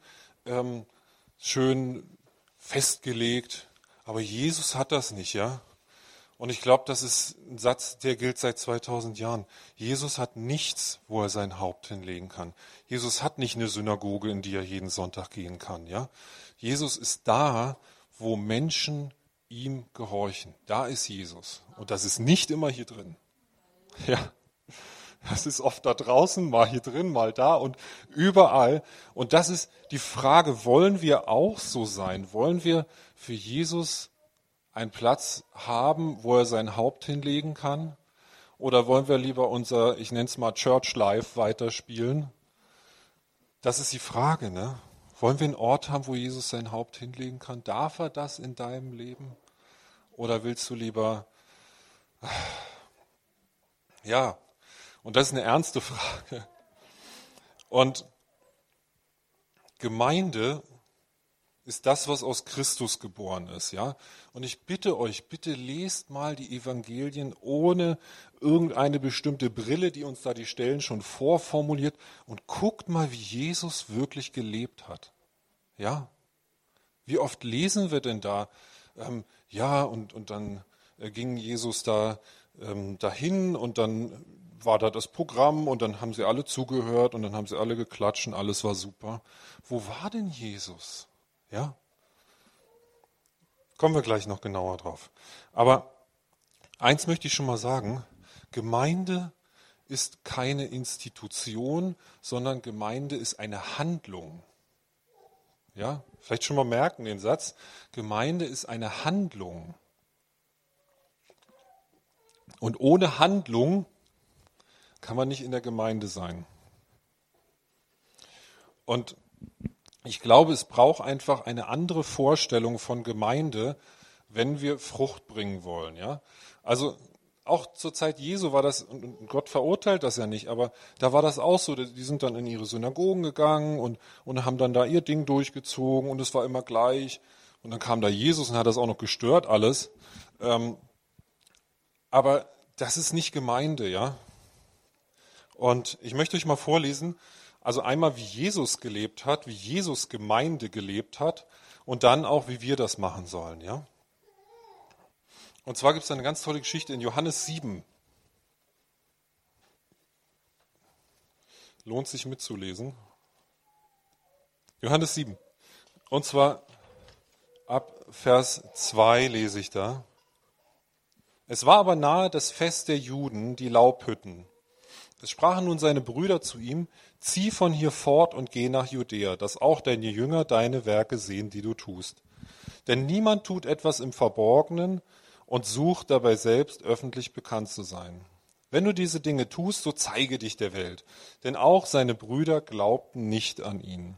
festgelegt. Aber Jesus hat das nicht, ja. Und ich glaube, das ist ein Satz, der gilt seit 2000 Jahren. Jesus hat nichts, wo er sein Haupt hinlegen kann. Jesus hat nicht eine Synagoge, in die er jeden Sonntag gehen kann. Ja? Jesus ist da, wo Menschen ihm gehorchen. Da ist Jesus. Und das ist nicht immer hier drin. Ja, das ist oft da draußen, mal hier drin, mal da und überall. Und das ist die Frage, wollen wir auch so sein? Wollen wir für Jesus einen Platz haben, wo er sein Haupt hinlegen kann? Oder wollen wir lieber unser, ich nenne es mal Church Life, weiterspielen? Das ist die Frage, ne? Wollen wir einen Ort haben, wo Jesus sein Haupt hinlegen kann? Darf er das in deinem Leben? Oder willst du lieber, ja, und das ist eine ernste Frage. Und Gemeinde ist das, was aus Christus geboren ist, ja. Und ich bitte euch, bitte lest mal die Evangelien ohne irgendeine bestimmte Brille, die uns da die Stellen schon vorformuliert, und guckt mal, wie Jesus wirklich gelebt hat, ja. Wie oft lesen wir denn da, und dann ging Jesus da dahin und dann war da das Programm und dann haben sie alle zugehört und dann haben sie alle geklatscht und alles war super. Wo war denn Jesus? Ja, kommen wir gleich noch genauer drauf. Aber eins möchte ich schon mal sagen, Gemeinde ist keine Institution, sondern Gemeinde ist eine Handlung. Ja, vielleicht schon mal merken den Satz, Gemeinde ist eine Handlung. Und ohne Handlung kann man nicht in der Gemeinde sein. Und ich glaube, es braucht einfach eine andere Vorstellung von Gemeinde, wenn wir Frucht bringen wollen. Ja? Also auch zur Zeit Jesu war das, und Gott verurteilt das ja nicht, aber da war das auch so, die sind dann in ihre Synagogen gegangen und haben dann da ihr Ding durchgezogen und es war immer gleich. Und dann kam da Jesus und hat das auch noch gestört alles. Aber das ist nicht Gemeinde, ja. Und ich möchte euch mal vorlesen, also einmal, wie Jesus gelebt hat, wie Jesus Gemeinde gelebt hat und dann auch, wie wir das machen sollen, ja. Und zwar gibt es eine ganz tolle Geschichte in Johannes 7. Lohnt sich mitzulesen. Johannes 7. Und zwar ab Vers 2 lese ich da. Es war aber nahe das Fest der Juden, die Laubhütten. Es sprachen nun seine Brüder zu ihm, zieh von hier fort und geh nach Judäa, dass auch deine Jünger deine Werke sehen, die du tust. Denn niemand tut etwas im Verborgenen und sucht dabei selbst öffentlich bekannt zu sein. Wenn du diese Dinge tust, so zeige dich der Welt. Denn auch seine Brüder glaubten nicht an ihn.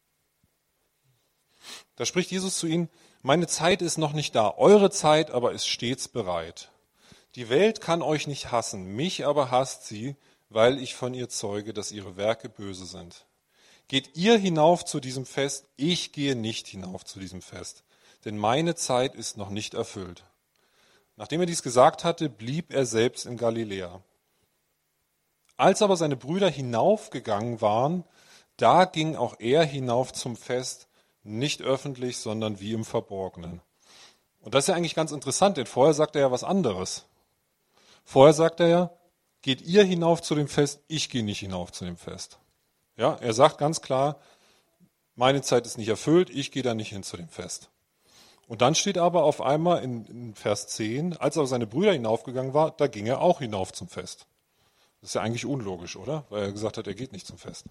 Da spricht Jesus zu ihnen, meine Zeit ist noch nicht da, eure Zeit aber ist stets bereit. Die Welt kann euch nicht hassen, mich aber hasst sie, weil ich von ihr zeuge, dass ihre Werke böse sind. Geht ihr hinauf zu diesem Fest, ich gehe nicht hinauf zu diesem Fest, denn meine Zeit ist noch nicht erfüllt. Nachdem er dies gesagt hatte, blieb er selbst in Galiläa. Als aber seine Brüder hinaufgegangen waren, da ging auch er hinauf zum Fest, nicht öffentlich, sondern wie im Verborgenen. Und das ist ja eigentlich ganz interessant, denn vorher sagt er ja was anderes. Vorher sagt er ja, geht ihr hinauf zu dem Fest, ich gehe nicht hinauf zu dem Fest. Ja, er sagt ganz klar, meine Zeit ist nicht erfüllt, ich gehe da nicht hin zu dem Fest. Und dann steht aber auf einmal in Vers 10, als aber seine Brüder hinaufgegangen waren, da ging er auch hinauf zum Fest. Das ist ja eigentlich unlogisch, oder? Weil er gesagt hat, er geht nicht zum Fest.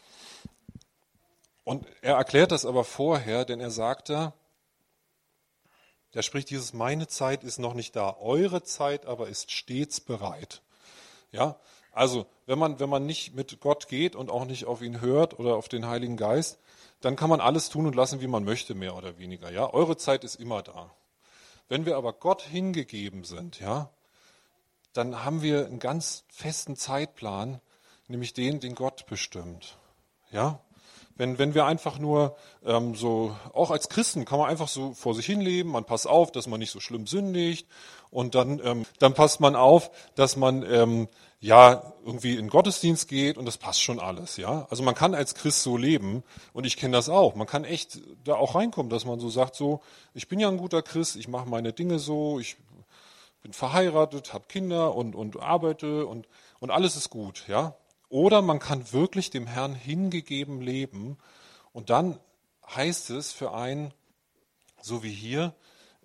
Und er erklärt das aber vorher, denn er sagt da, da spricht dieses, meine Zeit ist noch nicht da, eure Zeit aber ist stets bereit. Ja, also wenn man nicht mit Gott geht und auch nicht auf ihn hört oder auf den Heiligen Geist, dann kann man alles tun und lassen, wie man möchte, mehr oder weniger. Ja, eure Zeit ist immer da. Wenn wir aber Gott hingegeben sind, ja, dann haben wir einen ganz festen Zeitplan, nämlich den Gott bestimmt. Ja, wenn wir einfach nur so, auch als Christen kann man einfach so vor sich hin leben, man passt auf, dass man nicht so schlimm sündigt und dann passt man auf, dass man ja irgendwie in den Gottesdienst geht und das passt schon alles. Ja, also man kann als Christ so leben und ich kenne das auch. Man kann echt da auch reinkommen, dass man so sagt, so, ich bin ja ein guter Christ, ich mache meine Dinge so, ich bin verheiratet, habe Kinder und arbeite und alles ist gut. Ja. Oder man kann wirklich dem Herrn hingegeben leben und dann heißt es für einen, so wie hier,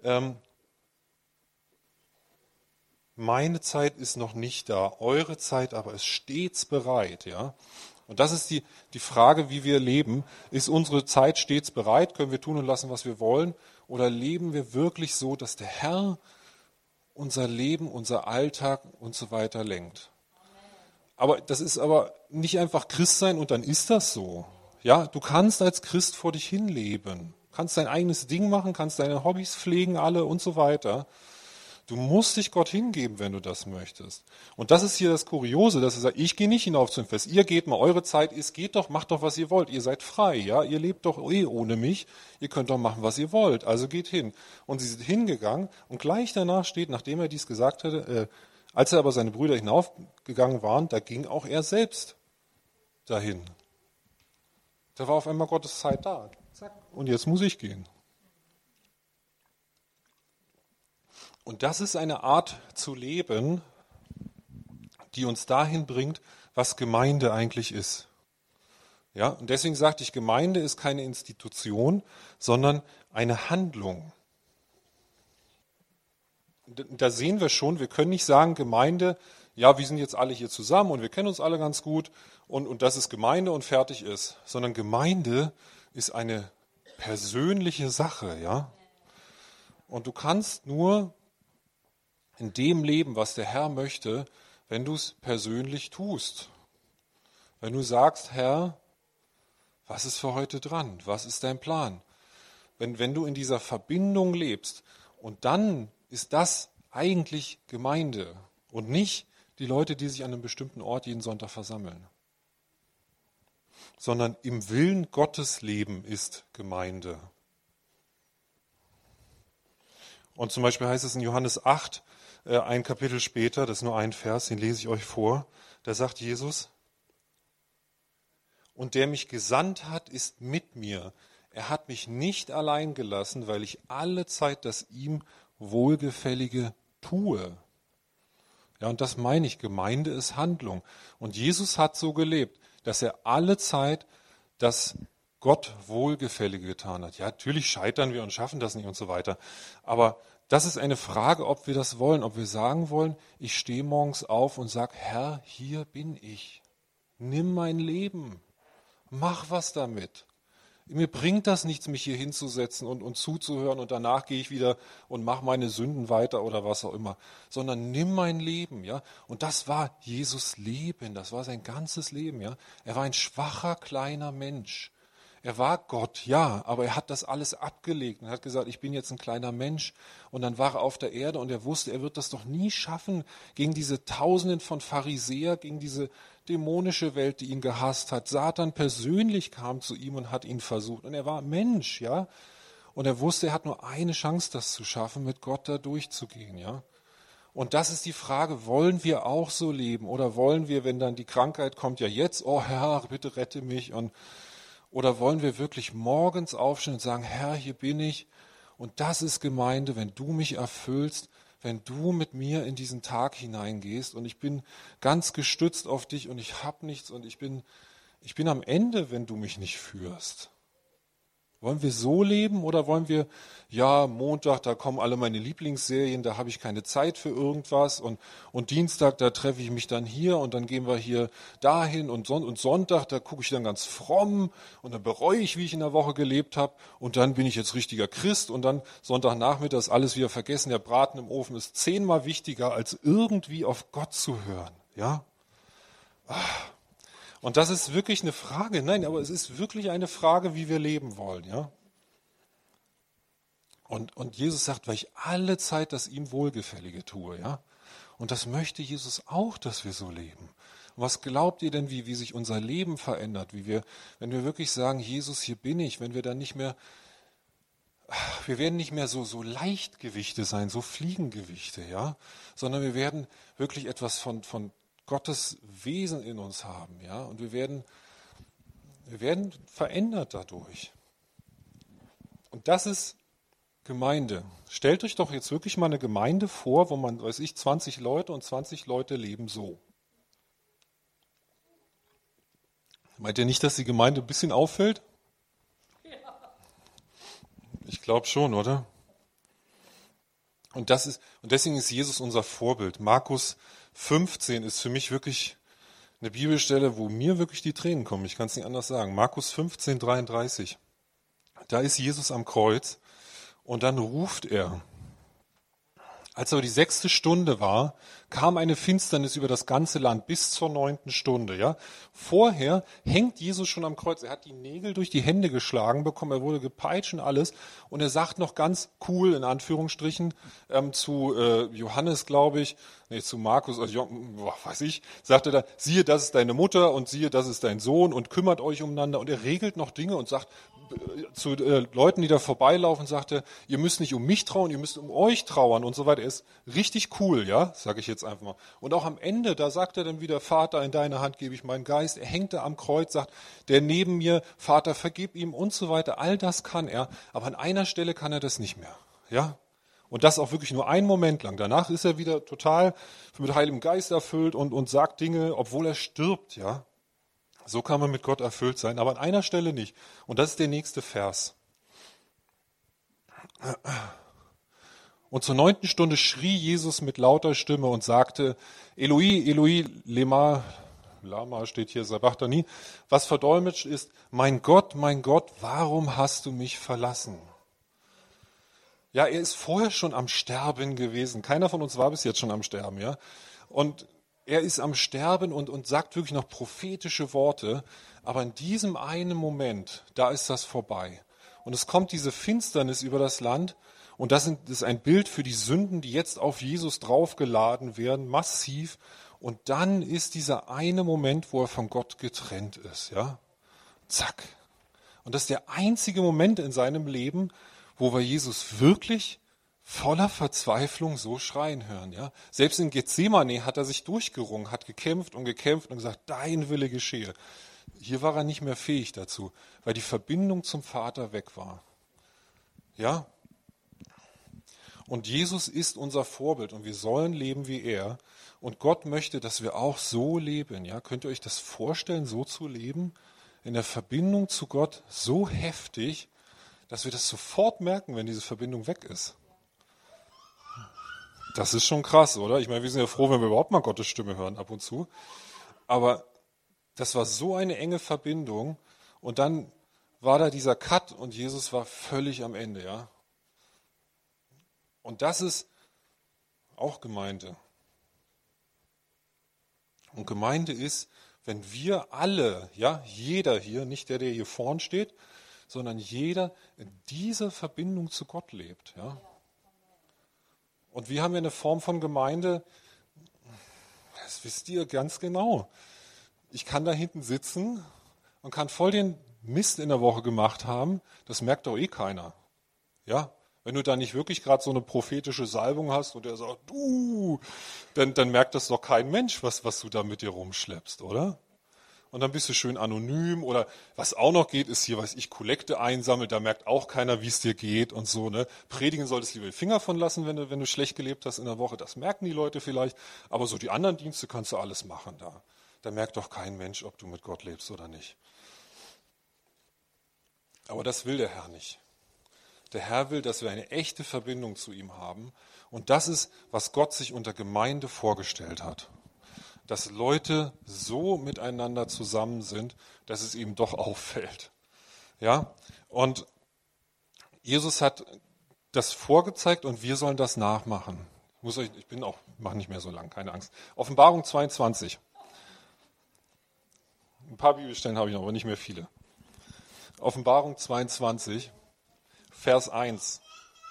meine Zeit ist noch nicht da, eure Zeit aber ist stets bereit. Ja? Und das ist die Frage, wie wir leben. Ist unsere Zeit stets bereit? Können wir tun und lassen, was wir wollen? Oder leben wir wirklich so, dass der Herr unser Leben, unser Alltag und so weiter lenkt? Aber das ist aber nicht einfach Christ sein und dann ist das so. Ja, du kannst als Christ vor dich hin leben, kannst dein eigenes Ding machen, kannst deine Hobbys pflegen, alle und so weiter. Du musst dich Gott hingeben, wenn du das möchtest. Und das ist hier das Kuriose, dass er sagt, ich gehe nicht hinauf zum Fest, ihr geht mal, eure Zeit ist, geht doch, macht doch, was ihr wollt, ihr seid frei, ja, ihr lebt doch ohne mich, ihr könnt doch machen, was ihr wollt, also geht hin. Und sie sind hingegangen und gleich danach steht, nachdem er dies gesagt hatte, als er aber seine Brüder hinaufgegangen waren, da ging auch er selbst dahin. Da war auf einmal Gottes Zeit da. Zack. Und jetzt muss ich gehen. Und das ist eine Art zu leben, die uns dahin bringt, was Gemeinde eigentlich ist. Ja, und deswegen sagte ich, Gemeinde ist keine Institution, sondern eine Handlung. Da sehen wir schon, wir können nicht sagen, Gemeinde, ja, wir sind jetzt alle hier zusammen und wir kennen uns alle ganz gut und das ist Gemeinde und fertig ist, sondern Gemeinde ist eine persönliche Sache, ja. Und du kannst nur in dem leben, was der Herr möchte, wenn du es persönlich tust. Wenn du sagst, Herr, was ist für heute dran? Was ist dein Plan? Wenn du in dieser Verbindung lebst und dann ist das eigentlich Gemeinde und nicht die Leute, die sich an einem bestimmten Ort jeden Sonntag versammeln, sondern im Willen Gottes leben ist Gemeinde. Und zum Beispiel heißt es in Johannes 8, ein Kapitel später, das ist nur ein Vers, den lese ich euch vor, da sagt Jesus, und der mich gesandt hat, ist mit mir. Er hat mich nicht allein gelassen, weil ich alle Zeit das ihm Wohlgefällige tue. Ja, und das meine ich, Gemeinde ist Handlung. Und Jesus hat so gelebt, dass er alle Zeit das Gott Wohlgefällige getan hat. Ja, natürlich scheitern wir und schaffen das nicht und so weiter. Aber das ist eine Frage, ob wir das wollen, ob wir sagen wollen, ich stehe morgens auf und sage, Herr, hier bin ich. Nimm mein Leben. Mach was damit. Mir bringt das nichts, mich hier hinzusetzen und zuzuhören und danach gehe ich wieder und mache meine Sünden weiter oder was auch immer. Sondern nimm mein Leben, ja. Und das war Jesus Leben, das war sein ganzes Leben, ja. Er war ein schwacher, kleiner Mensch. Er war Gott, ja, aber er hat das alles abgelegt und hat gesagt, ich bin jetzt ein kleiner Mensch. Und dann war er auf der Erde und er wusste, er wird das doch nie schaffen gegen diese Tausenden von Pharisäer, gegen diese dämonische Welt, die ihn gehasst hat. Satan persönlich kam zu ihm und hat ihn versucht. Und er war Mensch, ja. Und er wusste, er hat nur eine Chance, das zu schaffen, mit Gott da durchzugehen, ja. Und das ist die Frage, wollen wir auch so leben? Oder wollen wir, wenn dann die Krankheit kommt, ja jetzt, oh Herr, bitte rette mich oder wollen wir wirklich morgens aufstehen und sagen, Herr, hier bin ich und das ist Gemeinde, wenn du mich erfüllst, wenn du mit mir in diesen Tag hineingehst und ich bin ganz gestützt auf dich und ich habe nichts und ich bin am Ende, wenn du mich nicht führst. Wollen wir so leben oder wollen wir, ja, Montag, da kommen alle meine Lieblingsserien, da habe ich keine Zeit für irgendwas und Dienstag, da treffe ich mich dann hier und dann gehen wir hier dahin und Sonntag, da gucke ich dann ganz fromm und dann bereue ich, wie ich in der Woche gelebt habe und dann bin ich jetzt richtiger Christ und dann Sonntagnachmittag ist alles wieder vergessen, der Braten im Ofen ist 10-mal wichtiger, als irgendwie auf Gott zu hören, ja. Und das ist wirklich eine Frage, nein, aber es ist wirklich eine Frage, wie wir leben wollen, ja. Und Jesus sagt, weil ich alle Zeit das ihm Wohlgefällige tue, ja. Und das möchte Jesus auch, dass wir so leben. Und was glaubt ihr denn, wie sich unser Leben verändert, wenn wir wirklich sagen, Jesus, hier bin ich, wenn wir dann nicht mehr, wir werden nicht mehr so Leichtgewichte sein, so Fliegengewichte, ja, sondern wir werden wirklich etwas von Gottes Wesen in uns haben, ja, und wir werden verändert dadurch. Und das ist Gemeinde. Stellt euch doch jetzt wirklich mal eine Gemeinde vor, wo man, 20 Leute und 20 Leute leben so. Meint ihr nicht, dass die Gemeinde ein bisschen auffällt? Ja. Ich glaube schon, oder? Und deswegen ist Jesus unser Vorbild. Markus 15 ist für mich wirklich eine Bibelstelle, wo mir wirklich die Tränen kommen. Ich kann es nicht anders sagen. Markus 15, 33. Da ist Jesus am Kreuz und dann ruft er. Als aber die 6. Stunde war, kam eine Finsternis über das ganze Land bis zur 9. Stunde. Ja? Vorher hängt Jesus schon am Kreuz. Er hat die Nägel durch die Hände geschlagen bekommen. Er wurde gepeitscht und alles. Und er sagt noch ganz cool, in Anführungsstrichen, zu Johannes, glaube ich, zu Markus, weiß ich, sagt er da, siehe, das ist deine Mutter und siehe, das ist dein Sohn und kümmert euch umeinander. Und er regelt noch Dinge und sagt zu Leuten, die da vorbeilaufen, sagte, ihr müsst nicht um mich trauern, ihr müsst um euch trauern und so weiter. Er ist richtig cool, ja, sage ich jetzt einfach mal. Und auch am Ende, da sagt er dann wieder, Vater, in deine Hand gebe ich meinen Geist. Er hängt da am Kreuz, sagt, der neben mir, Vater, vergib ihm und so weiter. All das kann er, aber an einer Stelle kann er das nicht mehr, ja. Und das auch wirklich nur einen Moment lang. Danach ist er wieder total mit Heiligem Geist erfüllt und sagt Dinge, obwohl er stirbt, ja. So kann man mit Gott erfüllt sein, aber an einer Stelle nicht. Und das ist der nächste Vers. Und zur 9. Stunde schrie Jesus mit lauter Stimme und sagte, Eloi, Eloi, lama steht hier, sabachthani, was verdolmetscht ist, mein Gott, warum hast du mich verlassen? Ja, er ist vorher schon am Sterben gewesen. Keiner von uns war bis jetzt schon am Sterben, ja. Und er ist am Sterben und sagt wirklich noch prophetische Worte. Aber in diesem einen Moment, da ist das vorbei. Und es kommt diese Finsternis über das Land. Und das ist ein Bild für die Sünden, die jetzt auf Jesus draufgeladen werden, massiv. Und dann ist dieser eine Moment, wo er von Gott getrennt ist, ja. Zack. Und das ist der einzige Moment in seinem Leben, wo wir Jesus wirklich voller Verzweiflung so schreien hören, ja. Selbst in Gethsemane hat er sich durchgerungen, hat gekämpft und gesagt, dein Wille geschehe. Hier war er nicht mehr fähig dazu, weil die Verbindung zum Vater weg war. Ja. Und Jesus ist unser Vorbild und wir sollen leben wie er. Und Gott möchte, dass wir auch so leben, ja. Könnt ihr euch das vorstellen, so zu leben? In der Verbindung zu Gott so heftig, dass wir das sofort merken, wenn diese Verbindung weg ist. Das ist schon krass, oder? Ich meine, wir sind ja froh, wenn wir überhaupt mal Gottes Stimme hören ab und zu. Aber das war so eine enge Verbindung. Und dann war da dieser Cut und Jesus war völlig am Ende, ja. Und das ist auch Gemeinde. Und Gemeinde ist, wenn wir alle, ja, jeder hier, nicht der hier vorn steht, sondern jeder in dieser Verbindung zu Gott lebt, ja. Und wir haben ja eine Form von Gemeinde, das wisst ihr ganz genau. Ich kann da hinten sitzen und kann voll den Mist in der Woche gemacht haben, das merkt doch eh keiner. Ja, wenn du da nicht wirklich gerade so eine prophetische Salbung hast und der sagt, du, dann merkt das doch kein Mensch, was du da mit dir rumschleppst, oder? Und dann bist du schön anonym oder was auch noch geht, ist hier, weiß ich, Kollekte einsammelt, da merkt auch keiner, wie es dir geht und so, ne? Predigen solltest du lieber die Finger von lassen, wenn du schlecht gelebt hast in der Woche, das merken die Leute vielleicht, aber so die anderen Dienste kannst du alles machen da. Da merkt doch kein Mensch, ob du mit Gott lebst oder nicht. Aber das will der Herr nicht. Der Herr will, dass wir eine echte Verbindung zu ihm haben. Und das ist, was Gott sich unter Gemeinde vorgestellt hat. Dass Leute so miteinander zusammen sind, dass es ihm doch auffällt. Ja? Und Jesus hat das vorgezeigt und wir sollen das nachmachen. Mache nicht mehr so lang, keine Angst. Offenbarung 22. Ein paar Bibelstellen habe ich noch, aber nicht mehr viele. Offenbarung 22, Vers 1.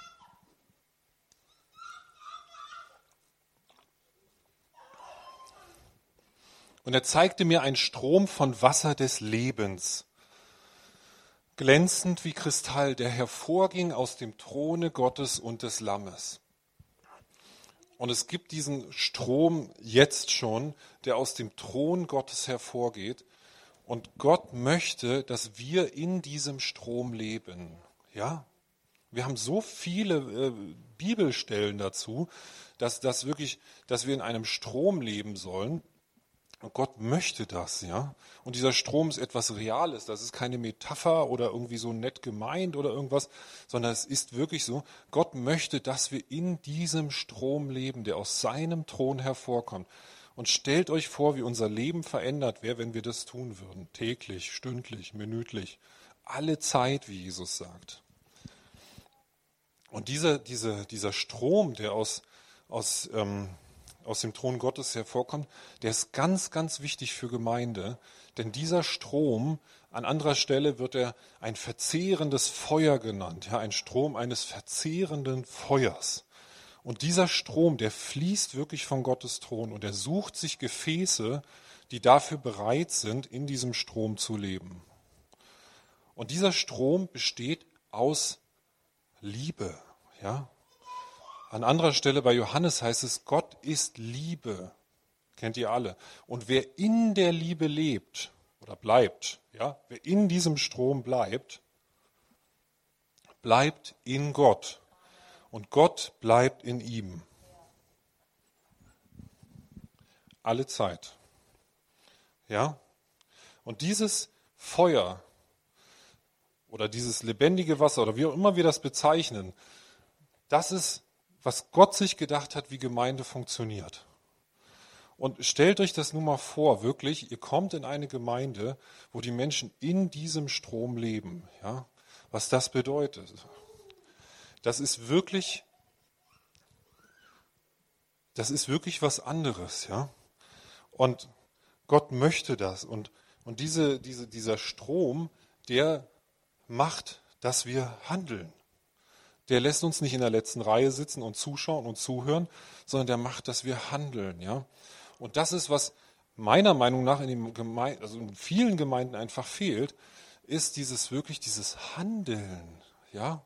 Und er zeigte mir einen Strom von Wasser des Lebens, glänzend wie Kristall, der hervorging aus dem Throne Gottes und des Lammes. Und es gibt diesen Strom jetzt schon, der aus dem Thron Gottes hervorgeht. Und Gott möchte, dass wir in diesem Strom leben. Ja? Wir haben so viele Bibelstellen dazu, dass wir in einem Strom leben sollen. Und Gott möchte das, ja. Und dieser Strom ist etwas Reales. Das ist keine Metapher oder irgendwie so nett gemeint oder irgendwas, sondern es ist wirklich so. Gott möchte, dass wir in diesem Strom leben, der aus seinem Thron hervorkommt. Und stellt euch vor, wie unser Leben verändert wäre, wenn wir das tun würden. Täglich, stündlich, minütlich. Alle Zeit, wie Jesus sagt. Und dieser Strom, der aus dem Thron Gottes hervorkommt, der ist ganz, ganz wichtig für Gemeinde. Denn dieser Strom, an anderer Stelle wird er ein verzehrendes Feuer genannt. Ja, ein Strom eines verzehrenden Feuers. Und dieser Strom, der fließt wirklich von Gottes Thron und er sucht sich Gefäße, die dafür bereit sind, in diesem Strom zu leben. Und dieser Strom besteht aus Liebe. Ja? An anderer Stelle bei Johannes heißt es, Gott ist Liebe. Kennt ihr alle. Und wer in der Liebe lebt oder bleibt, ja, wer in diesem Strom bleibt, bleibt in Gott. Und Gott bleibt in ihm. Alle Zeit. Ja? Und dieses Feuer oder dieses lebendige Wasser oder wie auch immer wir das bezeichnen, das ist, was Gott sich gedacht hat, wie Gemeinde funktioniert. Und stellt euch das nun mal vor, wirklich, ihr kommt in eine Gemeinde, wo die Menschen in diesem Strom leben. Ja? Was das bedeutet. Das ist wirklich was anderes, ja. Und Gott möchte das. Und dieser Strom, der macht, dass wir handeln. Der lässt uns nicht in der letzten Reihe sitzen und zuschauen und zuhören, sondern der macht, dass wir handeln, ja. Und das ist, was meiner Meinung nach in vielen Gemeinden einfach fehlt, ist dieses Handeln, ja.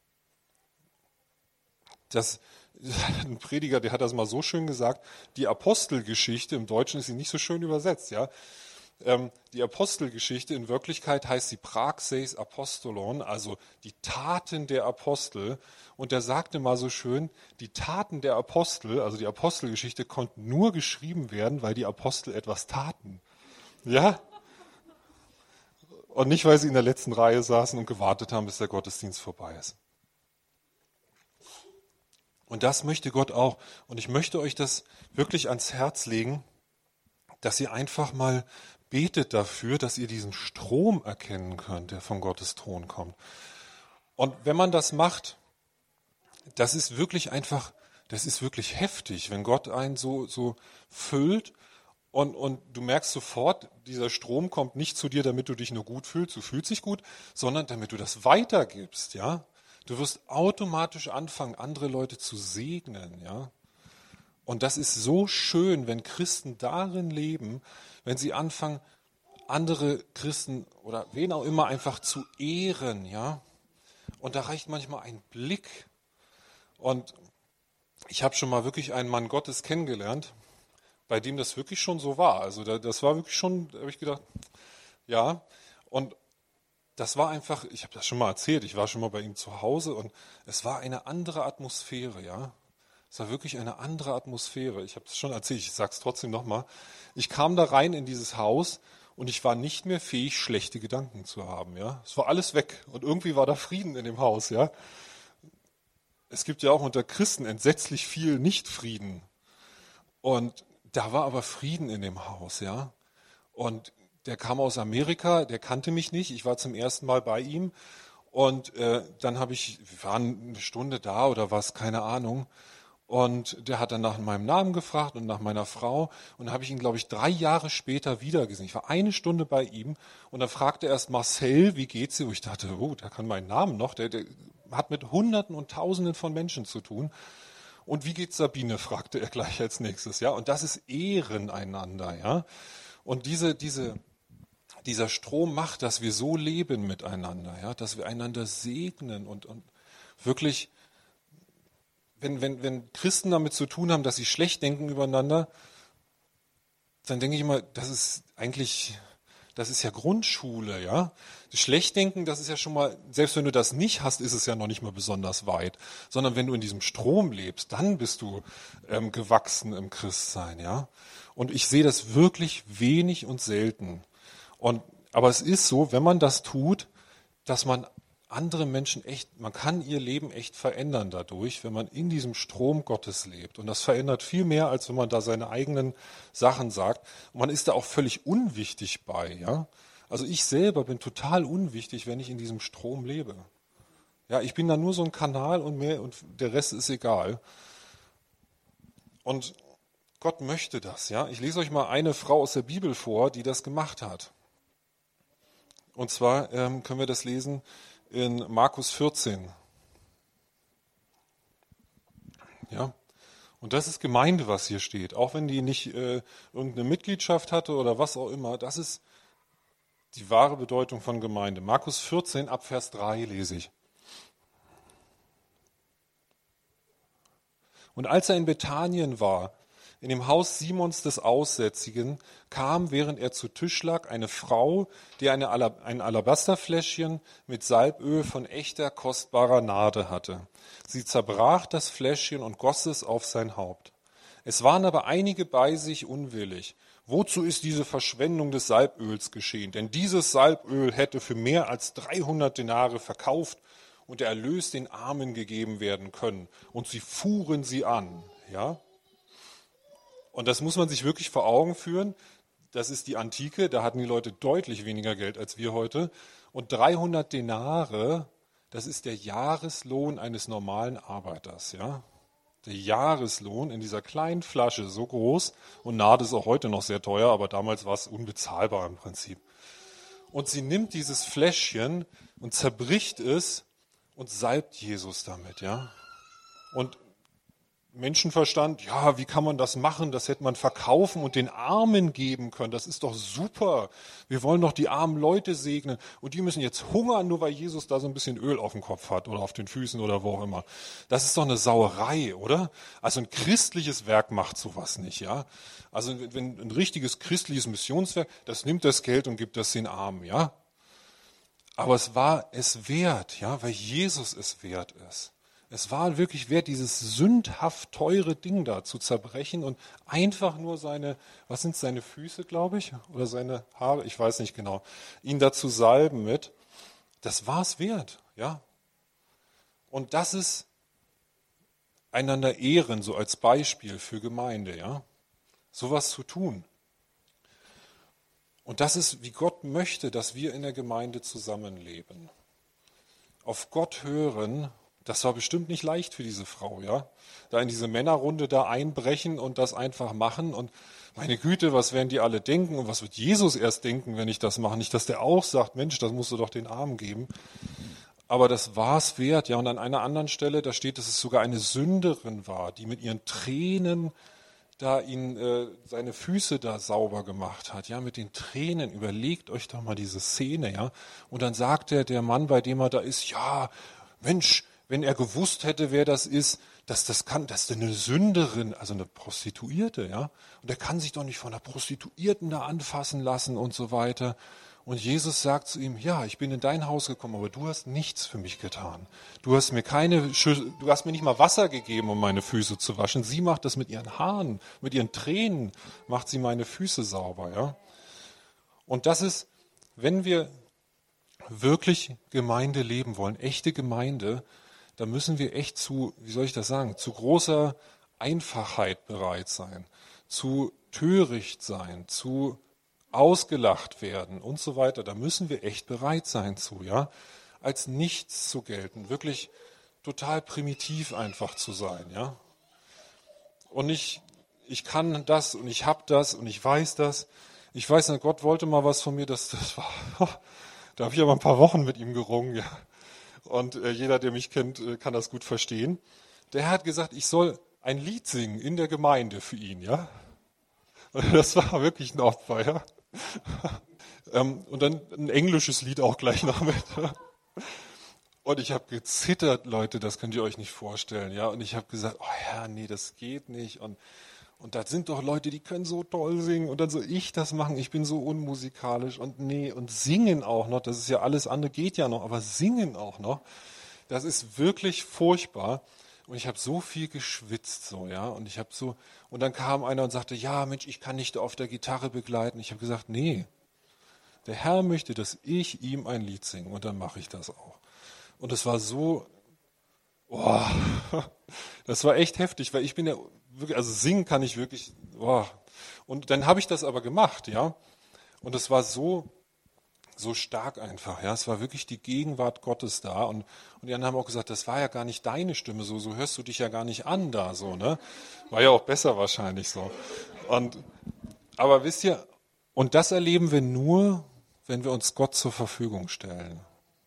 Ein Prediger, der hat das mal so schön gesagt, die Apostelgeschichte, im Deutschen ist sie nicht so schön übersetzt, ja. Die Apostelgeschichte in Wirklichkeit heißt sie Praxeis Apostolon, also die Taten der Apostel. Und der sagte mal so schön, die Taten der Apostel, also die Apostelgeschichte, konnten nur geschrieben werden, weil die Apostel etwas taten. Ja? Und nicht, weil sie in der letzten Reihe saßen und gewartet haben, bis der Gottesdienst vorbei ist. Und das möchte Gott auch. Und ich möchte euch das wirklich ans Herz legen, dass ihr einfach mal betet dafür, dass ihr diesen Strom erkennen könnt, der von Gottes Thron kommt. Und wenn man das macht, das ist wirklich einfach, das ist wirklich heftig, wenn Gott einen so füllt und du merkst sofort, dieser Strom kommt nicht zu dir, damit du dich nur gut fühlst, du fühlst dich gut, sondern damit du das weitergibst, ja. Du wirst automatisch anfangen, andere Leute zu segnen, ja. Und das ist so schön, wenn Christen darin leben, wenn sie anfangen, andere Christen oder wen auch immer einfach zu ehren, ja. Und da reicht manchmal ein Blick. Und ich habe schon mal wirklich einen Mann Gottes kennengelernt, bei dem das wirklich schon so war. Also das war wirklich schon, da habe ich gedacht, ja. Und das war einfach, ich habe das schon mal erzählt, ich war schon mal bei ihm zu Hause und es war eine andere Atmosphäre, ja. Es war wirklich eine andere Atmosphäre. Ich habe es schon erzählt, ich sage es trotzdem nochmal. Ich kam da rein in dieses Haus und ich war nicht mehr fähig, schlechte Gedanken zu haben, ja. Es war alles weg und irgendwie war da Frieden in dem Haus, ja. Es gibt ja auch unter Christen entsetzlich viel Nichtfrieden. Und da war aber Frieden in dem Haus, ja. Und der kam aus Amerika, der kannte mich nicht. Ich war zum ersten Mal bei ihm. Und dann wir waren eine Stunde da oder was, keine Ahnung. Und der hat dann nach meinem Namen gefragt und nach meiner Frau. Und dann habe ich ihn, glaube ich, 3 Jahre später wieder gesehen. Ich war eine Stunde bei ihm. Und dann fragte er erst Marcel, wie geht's dir? Und ich dachte, oh, der kann meinen Namen noch. Der hat mit Hunderten und Tausenden von Menschen zu tun. Und wie geht's Sabine? Fragte er gleich als nächstes, ja. Und das ist Ehren einander, ja. Und dieser Strom macht, dass wir so leben miteinander, ja, dass wir einander segnen und wirklich, wenn Christen damit zu tun haben, dass sie schlecht denken übereinander, dann denke ich immer, das ist ja Grundschule, ja. Schlechtdenken, das ist ja schon mal, selbst wenn du das nicht hast, ist es ja noch nicht mal besonders weit. Sondern wenn du in diesem Strom lebst, dann bist du gewachsen im Christsein, ja. Und ich sehe das wirklich wenig und selten. Aber es ist so, wenn man das tut, dass man andere Menschen man kann ihr Leben echt verändern dadurch, wenn man in diesem Strom Gottes lebt. Und das verändert viel mehr, als wenn man da seine eigenen Sachen sagt. Und man ist da auch völlig unwichtig bei, ja. Also ich selber bin total unwichtig, wenn ich in diesem Strom lebe. Ja, ich bin da nur so ein Kanal und der Rest ist egal. Und Gott möchte das, ja. Ich lese euch mal eine Frau aus der Bibel vor, die das gemacht hat. Und zwar können wir das lesen in Markus 14. Ja, und das ist Gemeinde, was hier steht. Auch wenn die nicht irgendeine Mitgliedschaft hatte oder was auch immer, das ist die wahre Bedeutung von Gemeinde. Markus 14 ab Vers 3 lese ich. Und als er in Bethanien war, in dem Haus Simons des Aussätzigen, kam, während er zu Tisch lag, eine Frau, die ein Alabasterfläschchen mit Salböl von echter, kostbarer Narde hatte. Sie zerbrach das Fläschchen und goss es auf sein Haupt. Es waren aber einige bei sich unwillig. Wozu ist diese Verschwendung des Salböls geschehen? Denn dieses Salböl hätte für mehr als 300 Denare verkauft und der Erlös den Armen gegeben werden können. Und sie fuhren sie an, ja. Und das muss man sich wirklich vor Augen führen. Das ist die Antike, da hatten die Leute deutlich weniger Geld als wir heute. Und 300 Denare, das ist der Jahreslohn eines normalen Arbeiters, ja. Der Jahreslohn in dieser kleinen Flasche, so groß. Und Narde ist auch heute noch sehr teuer, aber damals war es unbezahlbar im Prinzip. Und sie nimmt dieses Fläschchen und zerbricht es und salbt Jesus damit, ja. Und Menschenverstand, ja, wie kann man das machen? Das hätte man verkaufen und den Armen geben können. Das ist doch super. Wir wollen doch die armen Leute segnen. Und die müssen jetzt hungern, nur weil Jesus da so ein bisschen Öl auf dem Kopf hat oder auf den Füßen oder wo auch immer. Das ist doch eine Sauerei, oder? Also ein christliches Werk macht sowas nicht, ja? Also wenn ein richtiges christliches Missionswerk, das nimmt das Geld und gibt das den Armen, ja? Aber es war es wert, ja, weil Jesus es wert ist. Es war wirklich wert, dieses sündhaft teure Ding da zu zerbrechen und einfach nur was sind seine Füße, glaube ich, oder seine Haare, ich weiß nicht genau, ihn da zu salben mit. Das war es wert, ja. Und das ist einander ehren, so als Beispiel für Gemeinde, ja. Sowas zu tun. Und das ist, wie Gott möchte, dass wir in der Gemeinde zusammenleben. Auf Gott hören, das war bestimmt nicht leicht für diese Frau, ja. Da in diese Männerrunde da einbrechen und das einfach machen und meine Güte, was werden die alle denken und was wird Jesus erst denken, wenn ich das mache? Nicht, dass der auch sagt, Mensch, das musst du doch den Armen geben. Aber das war es wert, ja. Und an einer anderen Stelle, da steht, dass es sogar eine Sünderin war, die mit ihren Tränen da ihn seine Füße da sauber gemacht hat, ja, mit den Tränen. Überlegt euch doch mal diese Szene, ja. Und dann sagt der Mann, bei dem er da ist, ja, Mensch, wenn er gewusst hätte, wer das ist eine Sünderin, also eine Prostituierte, ja. Und er kann sich doch nicht von einer Prostituierten da anfassen lassen und so weiter. Und Jesus sagt zu ihm, ja, ich bin in dein Haus gekommen, aber du hast nichts für mich getan. Du hast mir nicht mal Wasser gegeben, um meine Füße zu waschen. Sie macht das mit ihren Haaren, mit ihren Tränen macht sie meine Füße sauber, ja. Und das ist, wenn wir wirklich Gemeinde leben wollen, echte Gemeinde, da müssen wir echt zu großer Einfachheit bereit sein, zu töricht sein, zu ausgelacht werden und so weiter. Da müssen wir echt bereit sein zu, ja, als nichts zu gelten, wirklich total primitiv einfach zu sein, ja. Und nicht, ich kann das und ich habe das und ich weiß das. Ich weiß nicht, Gott wollte mal was von mir, das war, da habe ich aber ein paar Wochen mit ihm gerungen, ja. Und jeder, der mich kennt, kann das gut verstehen. Der hat gesagt, ich soll ein Lied singen in der Gemeinde für ihn, ja. Und das war wirklich ein Opfer, ja. Und dann ein englisches Lied auch gleich noch mit. Und ich habe gezittert, Leute, das könnt ihr euch nicht vorstellen, ja. Und ich habe gesagt, oh Herr, nee, das geht nicht. Und da sind doch Leute, die können so toll singen. Und dann soll ich das machen, ich bin so unmusikalisch. Und nee, und singen auch noch, das ist ja alles andere, geht ja noch, aber singen auch noch, das ist wirklich furchtbar. Und ich habe so viel geschwitzt, so, ja. Und dann kam einer und sagte, ja, Mensch, ich kann nicht auf der Gitarre begleiten. Ich habe gesagt, nee, der Herr möchte, dass ich ihm ein Lied singe. Und dann mache ich das auch. Und es war so, oh, das war echt heftig, weil ich bin ja wirklich, also singen kann ich wirklich, oh. Und dann habe ich das aber gemacht, ja. Und es war so stark einfach, ja. Es war wirklich die Gegenwart Gottes da. Und die anderen haben auch gesagt, das war ja gar nicht deine Stimme, so hörst du dich ja gar nicht an da, so, ne. War ja auch besser wahrscheinlich so. Aber wisst ihr, und das erleben wir nur, wenn wir uns Gott zur Verfügung stellen.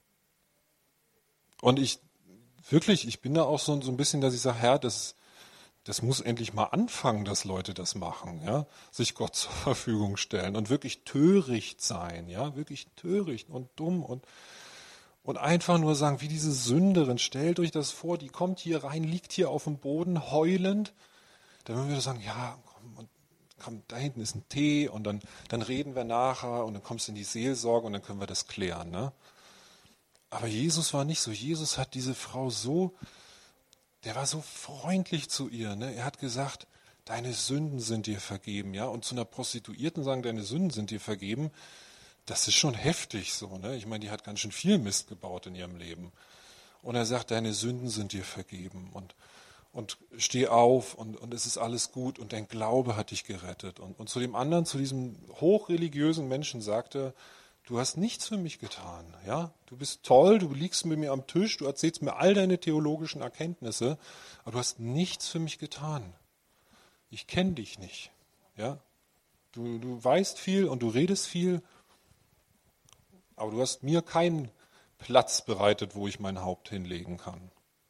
Und ich bin da auch so ein bisschen, dass ich sage, Herr, das muss endlich mal anfangen, dass Leute das machen, ja, sich Gott zur Verfügung stellen und wirklich töricht sein, ja, wirklich töricht und dumm und einfach nur sagen, wie diese Sünderin, stellt euch das vor, die kommt hier rein, liegt hier auf dem Boden heulend, dann würden wir sagen, ja, komm, da hinten ist ein Tee und dann reden wir nachher und dann kommst du in die Seelsorge und dann können wir das klären, ne? Aber Jesus war nicht so. Jesus hat diese Frau der war so freundlich zu ihr, ne? Er hat gesagt, deine Sünden sind dir vergeben, ja? Und zu einer Prostituierten sagen, deine Sünden sind dir vergeben, das ist schon heftig so, ne? Ich meine, die hat ganz schön viel Mist gebaut in ihrem Leben. Und er sagt, deine Sünden sind dir vergeben und steh auf und es ist alles gut und dein Glaube hat dich gerettet. Und zu dem anderen, zu diesem hochreligiösen Menschen sagte, du hast nichts für mich getan, ja? Du bist toll, du liegst mit mir am Tisch, du erzählst mir all deine theologischen Erkenntnisse, aber du hast nichts für mich getan. Ich kenne dich nicht, ja? Du weißt viel und du redest viel, aber du hast mir keinen Platz bereitet, wo ich mein Haupt hinlegen kann.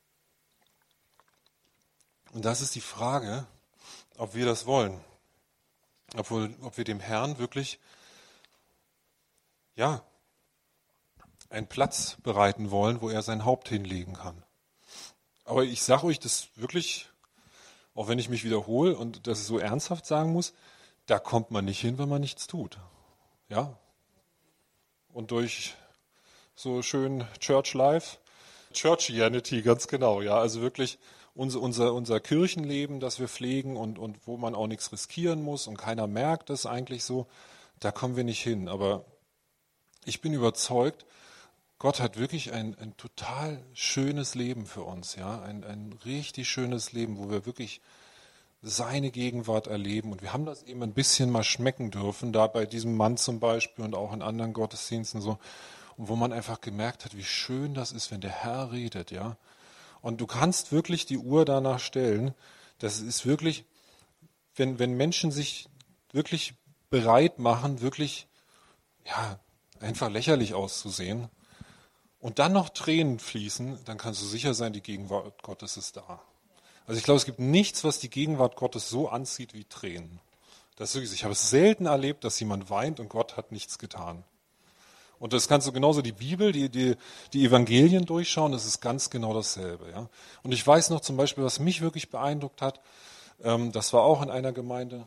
Und das ist die Frage, ob wir das wollen, ob wir dem Herrn wirklich einen Platz bereiten wollen, wo er sein Haupt hinlegen kann. Aber ich sage euch das wirklich, auch wenn ich mich wiederhole und das so ernsthaft sagen muss, da kommt man nicht hin, wenn man nichts tut. Ja? Und durch so schön Church Life, Churchianity, ganz genau, ja, also wirklich unser Kirchenleben, das wir pflegen und wo man auch nichts riskieren muss und keiner merkt das eigentlich so, da kommen wir nicht hin. Aber ich bin überzeugt, Gott hat wirklich ein total schönes Leben für uns, ja, ein richtig schönes Leben, wo wir wirklich seine Gegenwart erleben. Und wir haben das eben ein bisschen mal schmecken dürfen, da bei diesem Mann zum Beispiel und auch in anderen Gottesdiensten so. Und wo man einfach gemerkt hat, wie schön das ist, wenn der Herr redet, ja. Und du kannst wirklich die Uhr danach stellen. Das ist wirklich, wenn Menschen sich wirklich bereit machen, wirklich, ja, einfach lächerlich auszusehen und dann noch Tränen fließen, dann kannst du sicher sein, die Gegenwart Gottes ist da. Also ich glaube, es gibt nichts, was die Gegenwart Gottes so anzieht wie Tränen. Das ist wirklich, ich habe es selten erlebt, dass jemand weint und Gott hat nichts getan. Und das kannst du genauso die Bibel, die Evangelien durchschauen, das ist ganz genau dasselbe. Ja? Und ich weiß noch zum Beispiel, was mich wirklich beeindruckt hat, das war auch in einer Gemeinde.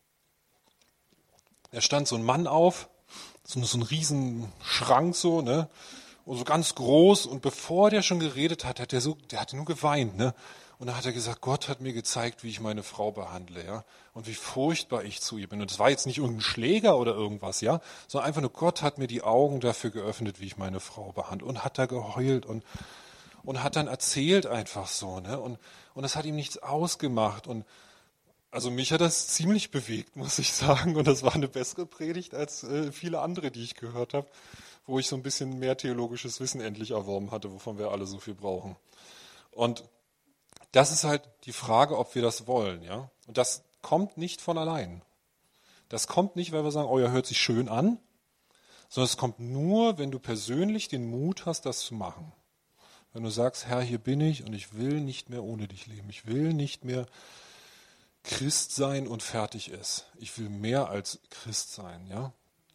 Da stand so ein Mann auf, so ein riesen Schrank so, ne? Und so ganz groß. Und bevor der schon geredet hat, der hatte nur geweint, ne? Und dann hat er gesagt, Gott hat mir gezeigt, wie ich meine Frau behandle, ja, und wie furchtbar ich zu ihr bin. Und es war jetzt nicht irgendein Schläger oder irgendwas, ja, sondern einfach nur Gott hat mir die Augen dafür geöffnet, wie ich meine Frau behandle. Und hat da geheult und hat dann erzählt einfach so, ne? Und das hat ihm nichts ausgemacht. Und also mich hat das ziemlich bewegt, muss ich sagen. Und das war eine bessere Predigt als viele andere, die ich gehört habe, wo ich so ein bisschen mehr theologisches Wissen endlich erworben hatte, wovon wir alle so viel brauchen. Und das ist halt die Frage, ob wir das wollen, ja. Und das kommt nicht von allein. Das kommt nicht, weil wir sagen, oh ja, hört sich schön an, sondern es kommt nur, wenn du persönlich den Mut hast, das zu machen. Wenn du sagst, Herr, hier bin ich und ich will nicht mehr ohne dich leben. Ich will nicht mehr Christ sein und fertig ist. Ich will mehr als Christ sein, ja.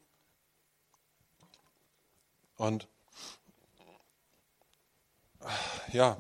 Und ja,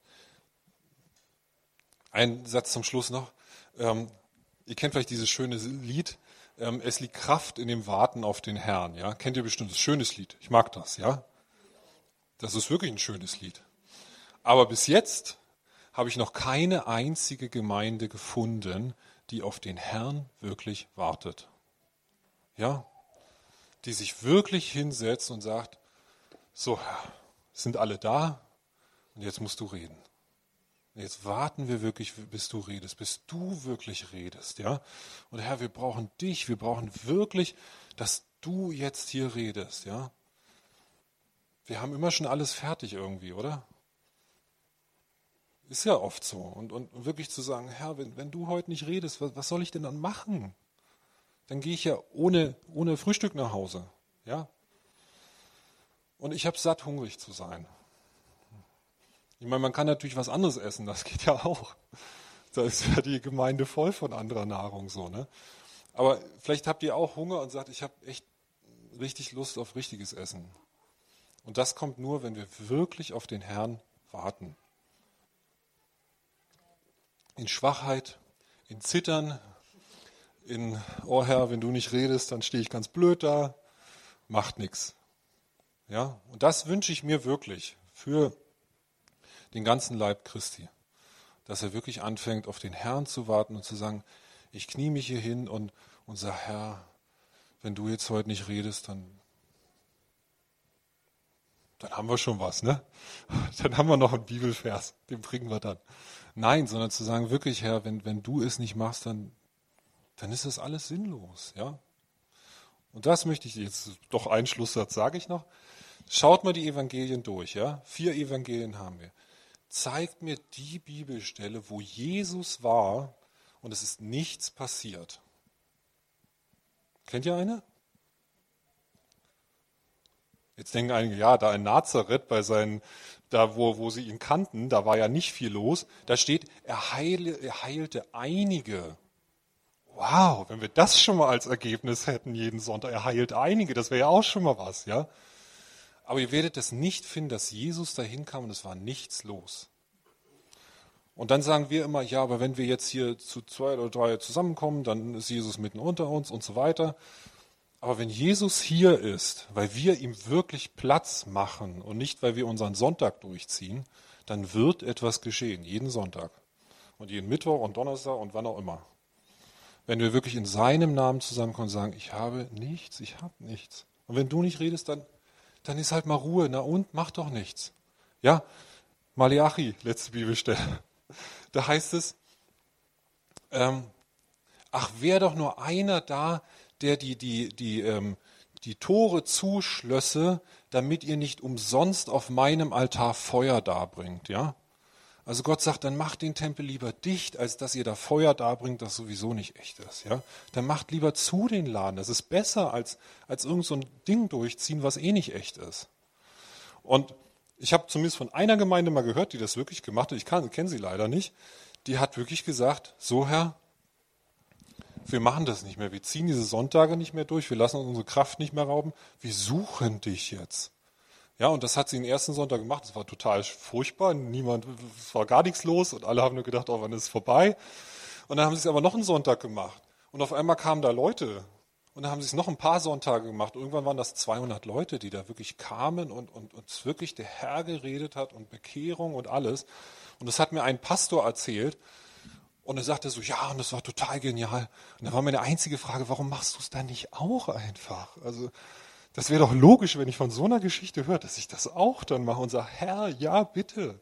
ein Satz zum Schluss noch. Ihr kennt vielleicht dieses schöne Lied, es liegt Kraft in dem Warten auf den Herrn. Ja? Kennt ihr bestimmt, das ist ein schönes Lied. Ich mag das, ja. Das ist wirklich ein schönes Lied. Aber bis jetzt habe ich noch keine einzige Gemeinde gefunden, die auf den Herrn wirklich wartet. Ja? Die sich wirklich hinsetzt und sagt, so Herr, sind alle da und jetzt musst du reden. Jetzt warten wir wirklich, bis du redest, bis du wirklich redest, ja. Und Herr, wir brauchen dich, wir brauchen wirklich, dass du jetzt hier redest, ja. Wir haben immer schon alles fertig irgendwie, oder? Ist ja oft so. Und wirklich zu sagen, Herr, wenn du heute nicht redest, was soll ich denn dann machen? Dann gehe ich ja ohne Frühstück nach Hause, ja. Und ich habe satt, hungrig zu sein. Ich meine, man kann natürlich was anderes essen, das geht ja auch. Da ist ja die Gemeinde voll von anderer Nahrung so, ne? Aber vielleicht habt ihr auch Hunger und sagt, ich habe echt richtig Lust auf richtiges Essen. Und das kommt nur, wenn wir wirklich auf den Herrn warten. In Schwachheit, in Zittern, in, oh Herr, wenn du nicht redest, dann stehe ich ganz blöd da, macht nichts. Ja? Und das wünsche ich mir wirklich für den ganzen Leib Christi, dass er wirklich anfängt, auf den Herrn zu warten und zu sagen, ich knie mich hier hin und sage, Herr, wenn du jetzt heute nicht redest, dann haben wir schon was, ne? Dann haben wir noch einen Bibelvers, den bringen wir dann. Nein, sondern zu sagen, wirklich, Herr, wenn du es nicht machst, dann ist das alles sinnlos, ja? Und das möchte ich jetzt, doch einen Schlusssatz sage ich noch. Schaut mal die Evangelien durch, ja? 4 Evangelien haben wir. Zeigt mir die Bibelstelle, wo Jesus war und es ist nichts passiert. Kennt ihr eine? Jetzt denken einige, ja, da in Nazareth, da wo sie ihn kannten, da war ja nicht viel los. Da steht, er heilte einige. Wow, wenn wir das schon mal als Ergebnis hätten jeden Sonntag, er heilt einige, das wäre ja auch schon mal was, ja? Aber ihr werdet es nicht finden, dass Jesus dahin kam und es war nichts los. Und dann sagen wir immer, ja, aber wenn wir jetzt hier zu 2 oder 3 zusammenkommen, dann ist Jesus mitten unter uns und so weiter. Aber wenn Jesus hier ist, weil wir ihm wirklich Platz machen und nicht, weil wir unseren Sonntag durchziehen, dann wird etwas geschehen, jeden Sonntag und jeden Mittwoch und Donnerstag und wann auch immer. Wenn wir wirklich in seinem Namen zusammenkommen und sagen, ich habe nichts. Und wenn du nicht redest, dann ist halt mal Ruhe. Na und, mach doch nichts. Ja, Maleachi, letzte Bibelstelle. Da heißt es, Ach, wäre doch nur einer da, der die Tore zuschlösse, damit ihr nicht umsonst auf meinem Altar Feuer darbringt, ja? Also Gott sagt, dann macht den Tempel lieber dicht, als dass ihr da Feuer darbringt, das sowieso nicht echt ist, ja? Dann macht lieber zu den Laden. Das ist besser als irgend so ein Ding durchziehen, was eh nicht echt ist. Und ich habe zumindest von einer Gemeinde mal gehört, die das wirklich gemacht hat. Ich kenne sie leider nicht. Die hat wirklich gesagt, so Herr, wir machen das nicht mehr. Wir ziehen diese Sonntage nicht mehr durch. Wir lassen uns unsere Kraft nicht mehr rauben. Wir suchen dich jetzt. Ja, und das hat sie den ersten Sonntag gemacht. Es war total furchtbar. Es war gar nichts los und alle haben nur gedacht, oh, wann ist es vorbei? Und dann haben sie es aber noch einen Sonntag gemacht. Und auf einmal kamen da Leute. Und dann haben sie es noch ein paar Sonntage gemacht. Und irgendwann waren das 200 Leute, die da wirklich kamen und uns wirklich der Herr geredet hat und Bekehrung und alles. Und das hat mir ein Pastor erzählt. Und er sagte so, ja, und das war total genial. Und da war meine einzige Frage, warum machst du es dann nicht auch einfach? Also das wäre doch logisch, wenn ich von so einer Geschichte höre, dass ich das auch dann mache und sage, Herr, ja, bitte.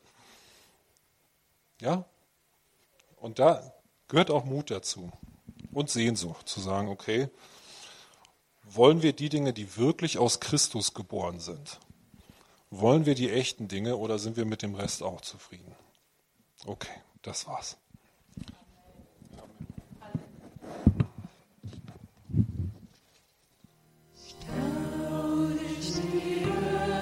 Ja? Und da gehört auch Mut dazu und Sehnsucht, zu sagen, okay, wollen wir die Dinge, die wirklich aus Christus geboren sind? Wollen wir die echten Dinge oder sind wir mit dem Rest auch zufrieden? Okay, das war's.